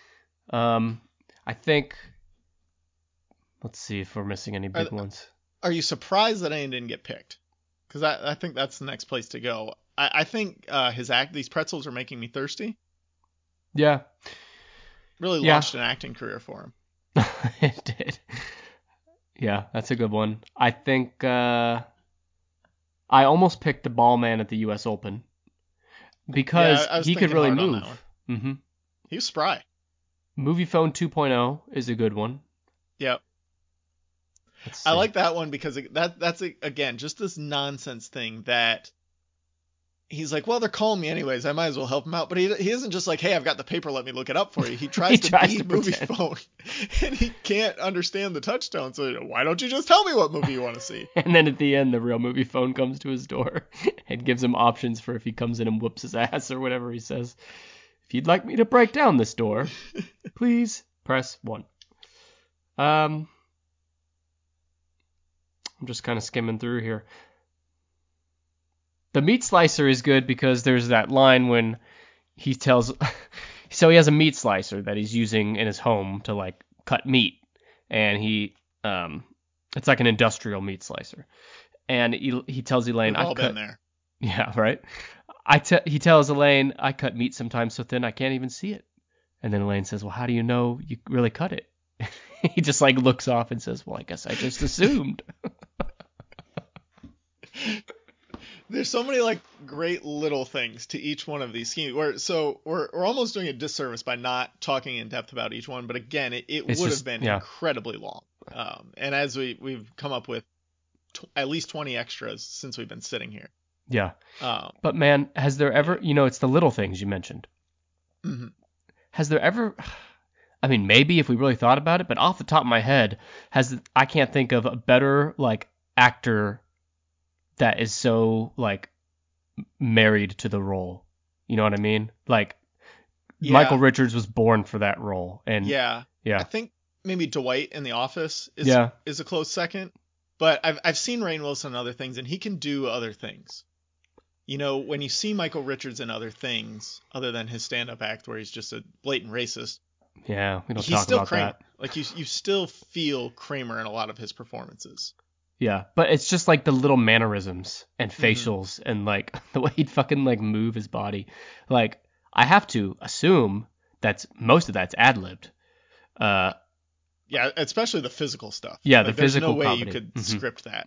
I think. Let's see if we're missing any big ones. Are you surprised that any didn't get picked? Because I think that's the next place to go. I think these pretzels are making me thirsty. Yeah. Really launched an acting career for him. It did. Yeah, that's a good one. I think I almost picked the ball man at the U.S. Open because he could really move. Mm-hmm. He was spry. Movie Phone 2.0 is a good one. Yep. I like that one because that's again just this nonsense thing that he's like, well, they're calling me anyways. I might as well help him out. But he isn't just like, hey, I've got the paper. Let me look it up for you. He He tries to tries be to movie pretend. phone, and he can't understand the touchstone. So why don't you just tell me what movie you want to see? And then at the end, the real movie phone comes to his door and gives him options for if he comes in and whoops his ass or whatever he says. If you'd like me to break down this door, please press 1. I'm just kind of skimming through here. The meat slicer is good because there's that line when he tells, so he has a meat slicer that he's using in his home to like cut meat, and it's like an industrial meat slicer, and he tells Elaine, We've all been there. Yeah, right. He tells Elaine, I cut meat sometimes so thin I can't even see it, and then Elaine says, well, how do you know you really cut it? He just like looks off and says, well, I guess I just assumed. There's so many like great little things to each one of these schemes. We're almost doing a disservice by not talking in depth about each one. But again, it would have been incredibly long. And as we've come up with at least 20 extras since we've been sitting here. Yeah. But man, has there ever, it's the little things you mentioned. Mm-hmm. Has there ever, I mean, maybe if we really thought about it, but off the top of my head, I can't think of a better like actor that is so like married to the role. You know what I mean? Like Michael Richards was born for that role. And yeah. I think maybe Dwight in The Office is a close second. But I've seen Rainn Wilson in other things, and he can do other things. When you see Michael Richards in other things, other than his stand-up act where he's just a blatant racist. Yeah, we don't he's talk still about Kramer. that. Like you still feel Kramer in a lot of his performances. Yeah, but it's just like the little mannerisms and facials and like the way he'd fucking like move his body. Like I have to assume most of that's ad-libbed. Yeah, especially the physical stuff. Yeah, like, the physical there's no way comedy. you could script that.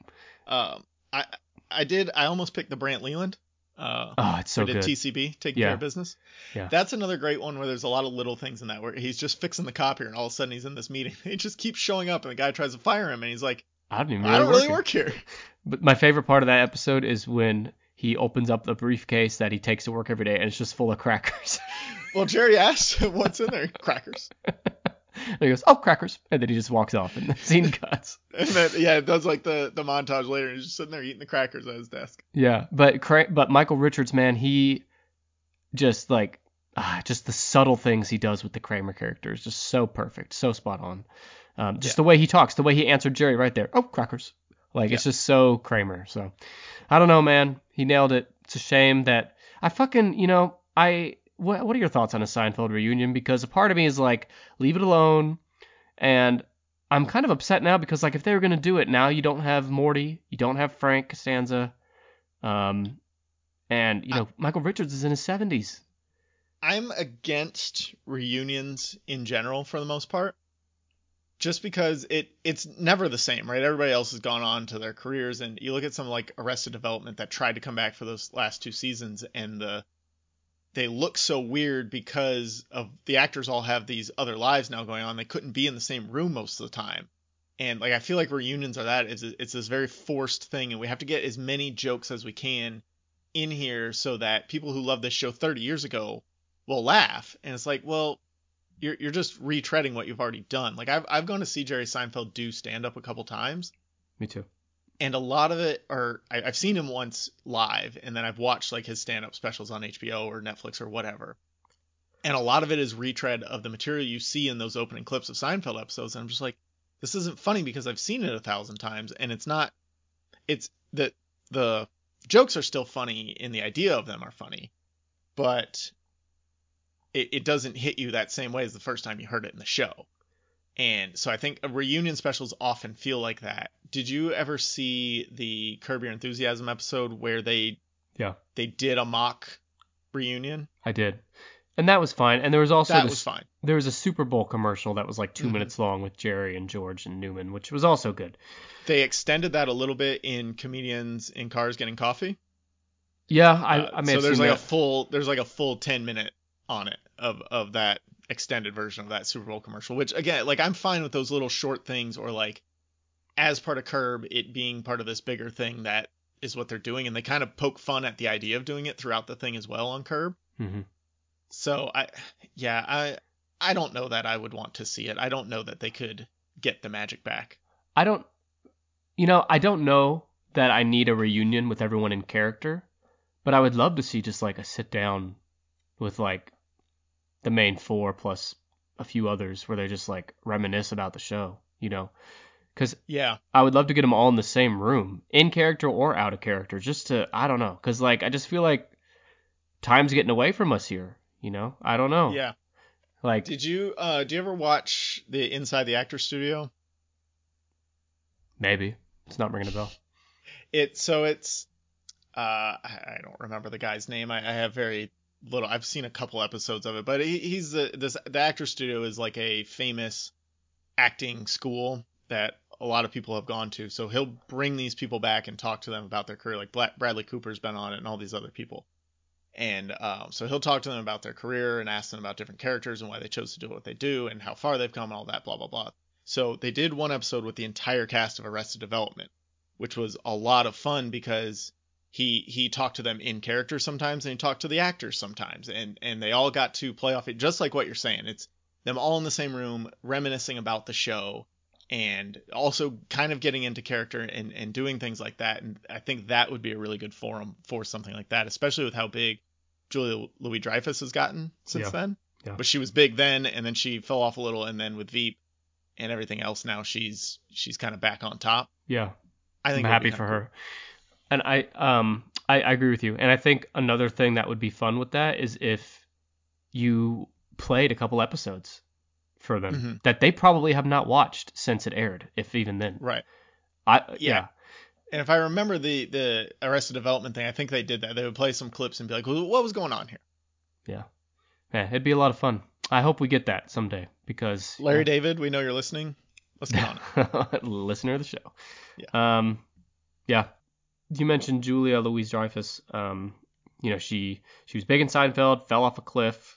I almost picked the Brant Leland. It's so good. TCB, Taking Care of Business. Yeah. That's another great one where there's a lot of little things in that where he's just fixing the copier and all of a sudden he's in this meeting. He just keeps showing up and the guy tries to fire him and he's like, I don't really work here. But my favorite part of that episode is when he opens up the briefcase that he takes to work every day and it's just full of crackers. Well, Jerry asks what's in there. Crackers. And he goes, oh, crackers. And then he just walks off and the scene cuts. And then, it does like the montage later. He's just sitting there eating the crackers at his desk. Yeah, but Michael Richards, man, he just like, just the subtle things he does with the Kramer character is just so perfect, so spot on. The way he talks, the way he answered Jerry right there. Oh, crackers. Like, it's just so Kramer. So, I don't know, man. He nailed it. It's a shame that I fucking, what are your thoughts on a Seinfeld reunion? Because a part of me is like, leave it alone. And I'm kind of upset now because, like, if they were going to do it now, you don't have Morty, you don't have Frank Costanza, and, Michael Richards is in his 70s. I'm against reunions in general for the most part. Just because it's never the same, right? Everybody else has gone on to their careers, and you look at something like Arrested Development that tried to come back for those last 2 seasons, and they look so weird because of the actors all have these other lives now going on. They couldn't be in the same room most of the time. And like I feel like reunions are that. It's this very forced thing, and we have to get as many jokes as we can in here so that people who loved this show 30 years ago will laugh. And it's like, well, you're just retreading what you've already done. Like I've gone to see Jerry Seinfeld do stand up a couple times. Me too. And a lot of it I've seen him once live, and then I've watched like his stand up specials on HBO or Netflix or whatever. And a lot of it is retread of the material you see in those opening clips of Seinfeld episodes. And I'm just like, this isn't funny because I've seen it 1,000 times, and it's that the jokes are still funny and the idea of them are funny, but it doesn't hit you that same way as the first time you heard it in the show. And so I think reunion specials often feel like that. Did you ever see the Curb Your Enthusiasm episode where they did a mock reunion? I did. And that was fine. And there was also was fine. There was a Super Bowl commercial that was like 2 minutes long with Jerry and George and Newman, which was also good. They extended that a little bit in Comedians in Cars Getting Coffee. Yeah, I may have so seen that. There's like a full 10-minute on it of that extended version of that Super Bowl commercial, which again, like I'm fine with those little short things, or like as part of Curb, it being part of this bigger thing that is what they're doing, and they kind of poke fun at the idea of doing it throughout the thing as well on Curb. Mm-hmm. So I don't know that I would want to see it. I don't know that they could get the magic back. I don't know that I need a reunion with everyone in character, but I would love to see just like a sit down with like the main four plus a few others where they just like reminisce about the show, because Yeah. I would love to get them all in the same room, in character or out of character, just to, I don't know, because like I just feel like time's getting away from us here, I don't know. Yeah. Like, do you ever watch the Inside the Actor Studio? maybe. It's not ringing a bell. It's I don't remember the guy's name. I have very little. I've seen a couple episodes of it, but the Actor Studio is like a famous acting school that a lot of people have gone to. So he'll bring these people back and talk to them about their career. Like Bradley Cooper's been on it and all these other people. And so he'll talk to them about their career and ask them about different characters and why they chose to do what they do and how far they've come and all that, blah, blah, blah. So they did one episode with the entire cast of Arrested Development, which was a lot of fun because he talked to them in character sometimes and he talked to the actors sometimes. And they all got to play off it, just like what you're saying. It's them all in the same room reminiscing about the show and also kind of getting into character and doing things like that. And I think that would be a really good forum for something like that, especially with how big Julia Louis-Dreyfus has gotten since then. Yeah. But she was big then, and then she fell off a little, and then with Veep and everything else, now she's kind of back on top. Yeah. I think I'm happy for her. And I agree with you. And I think another thing that would be fun with that is if you played a couple episodes for them that they probably have not watched since it aired, if even then. Right. Yeah. And if I remember the Arrested Development thing, I think they did that. They would play some clips and be like, well, what was going on here? Yeah. Yeah, it'd be a lot of fun. I hope we get that someday because Larry David, we know you're listening. Let's get on it. Listener of the show. Yeah. Yeah. You mentioned Julia Louis-Dreyfus. She was big in Seinfeld, fell off a cliff.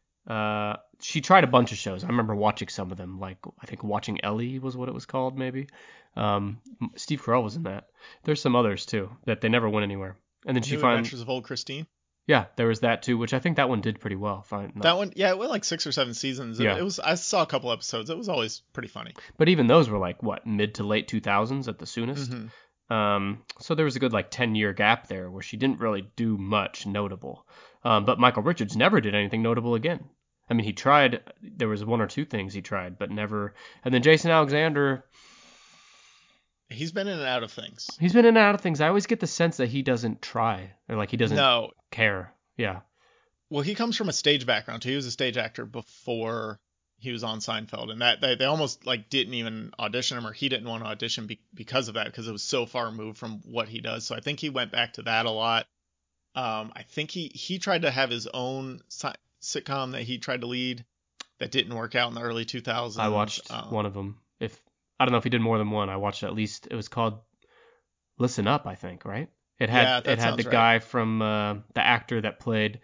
She tried a bunch of shows. I remember watching some of them, like I think Watching Ellie was what it was called, maybe. Steve Carell was in that. There's some others too that they never went anywhere. And then she finally Adventures of Old Christine. Yeah, there was that too, which I think that one did pretty well. That one, yeah, it went like 6 or 7 seasons. Yeah. It was. I saw a couple episodes. It was always pretty funny. But even those were like what, mid to late 2000s at the soonest. So there was a good like 10-year gap there where she didn't really do much notable. But Michael Richards never did anything notable again. I mean, he tried. There was 1 or 2 things he tried, but never. And then Jason Alexander. He's been in and out of things. He's been in and out of things. I always get the sense that he doesn't try or like he doesn't care. Yeah. Well, he comes from a stage background too. He was a stage actor before he was on Seinfeld, and that they almost like didn't even audition him, or he didn't want to audition because of that, because it was so far removed from what he does. So I think he went back to that a lot. I think he tried to have his own sitcom that he tried to lead that didn't work out in the early 2000s. I watched one of them. I don't know if he did more than one. I watched at least. It was called Listen Up, I think, right? It had the guy from the actor that played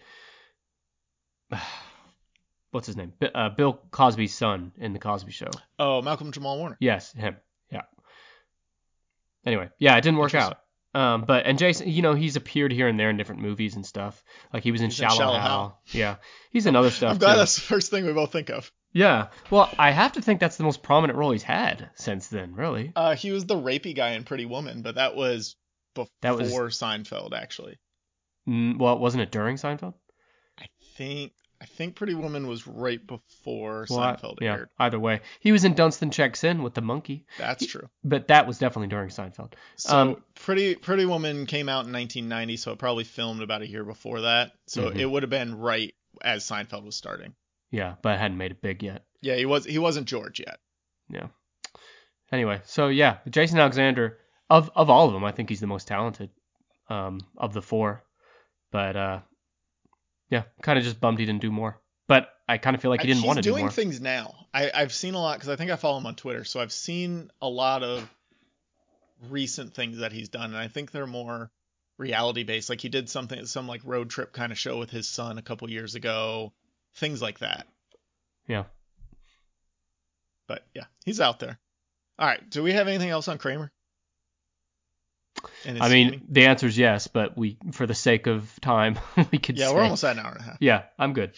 what's his name? Bill Cosby's son in the Cosby Show. Oh, Malcolm Jamal Warner. Yes, him. Yeah. Anyway, yeah, it didn't work out. But Jason, he's appeared here and there in different movies and stuff. Like he was in Shallow Hal. Yeah, he's in other stuff. I'm glad that's the first thing we both think of. Yeah. Well, I have to think that's the most prominent role he's had since then, really. He was the rapey guy in Pretty Woman, but that was before Seinfeld, actually. Well, wasn't it during Seinfeld? I think Pretty Woman was right before Seinfeld aired. Either way. He was in Dunstan Checks In with the monkey. That's true. But that was definitely during Seinfeld. So Pretty Woman came out in 1990, so it probably filmed about a year before that. So it would have been right as Seinfeld was starting. Yeah, but it hadn't made it big yet. Yeah, he wasn't George yet. Yeah. Anyway, so yeah, Jason Alexander, of all of them, I think he's the most talented of the 4. But yeah, kind of just bummed he didn't do more. But I kind of feel like he didn't want to do more. He's doing things now. I've seen a lot, because I think I follow him on Twitter, so I've seen a lot of recent things that he's done, and I think they're more reality based. Like he did some like road trip kind of show with his son a couple years ago, things like that. Yeah. But yeah, he's out there. All right, do we have anything else on Kramer? And his I mean, scheming? the answer is yes, but for the sake of time, we could say. Yeah, we're almost at an hour and a half. Yeah, I'm good.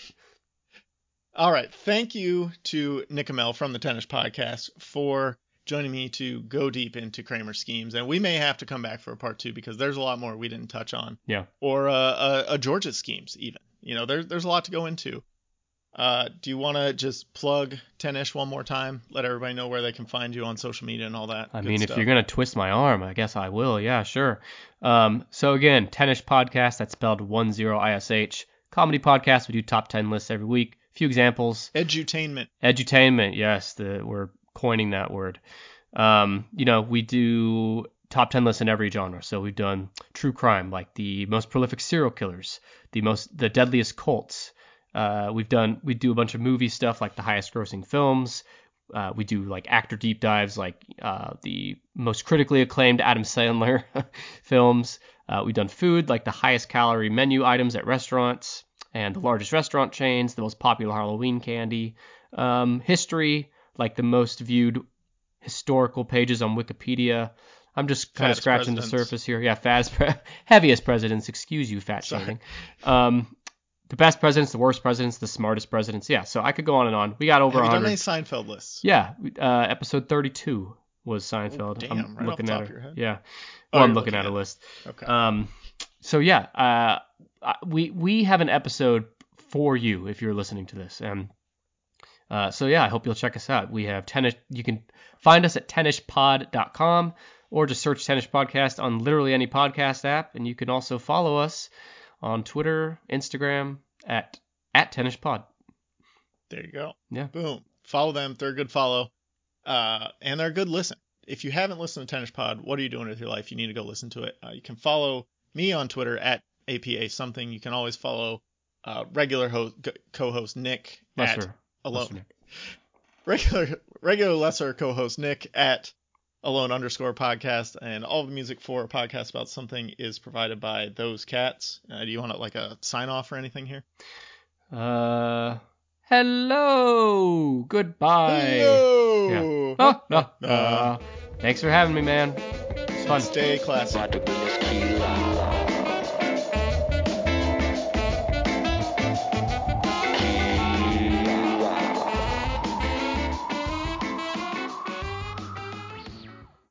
All right. Thank you to Nick Amell from the Tennis Podcast for joining me to go deep into Kramer's schemes. And we may have to come back for a part 2 because there's a lot more we didn't touch on. Yeah. Or a George's schemes even. There's a lot to go into. Do you want to just plug Tennis one more time? Let everybody know where they can find you on social media and all that. I good mean, stuff. if you're going to twist my arm, I guess I will. Yeah, sure. So again, Tennis Podcast, that's spelled 10ISH. Comedy podcast, we do top 10 lists every week. A few examples. Edutainment, yes, we're coining that word. We do top 10 lists in every genre. So we've done true crime, like the most prolific serial killers, the deadliest cults. We do a bunch of movie stuff like the highest grossing films. We do like actor deep dives like the most critically acclaimed Adam Sandler films. We've done food like the highest calorie menu items at restaurants and the largest restaurant chains, the most popular Halloween candy. History like the most viewed historical pages on Wikipedia. I'm just kind of scratching the surface here. Yeah, heaviest presidents. Excuse you, fat shaming. The best presidents, the worst presidents, the smartest presidents. Yeah, so I could go on and on. We got over 100. Have you done any Seinfeld lists? Yeah, episode 32 was Seinfeld. Oh, damn, right looking off the at top of your head. Yeah. Well, I'm looking at a list. Okay. So yeah, we have an episode for you if you're listening to this, and so yeah, I hope you'll check us out. We have Tennis. You can find us at tennispod.com or just search Tennis Podcast on literally any podcast app, and you can also follow us on Twitter, Instagram at TennisPod. There you go. Yeah. Boom. Follow them. They're a good follow. And they're a good listen. If you haven't listened to Tennis Pod, what are you doing with your life? You need to go listen to it. You can follow me on Twitter at APA something. You can always follow regular co-host Nick Lesser Alone. Nick. Regular lesser co-host Nick at Alone_podcast, and all the music for a podcast about something is provided by Those Cats. Do you want like a sign off or anything here? Hello. Goodbye. Hello. Yeah. Thanks for having me, man. It's fun. Stay classy.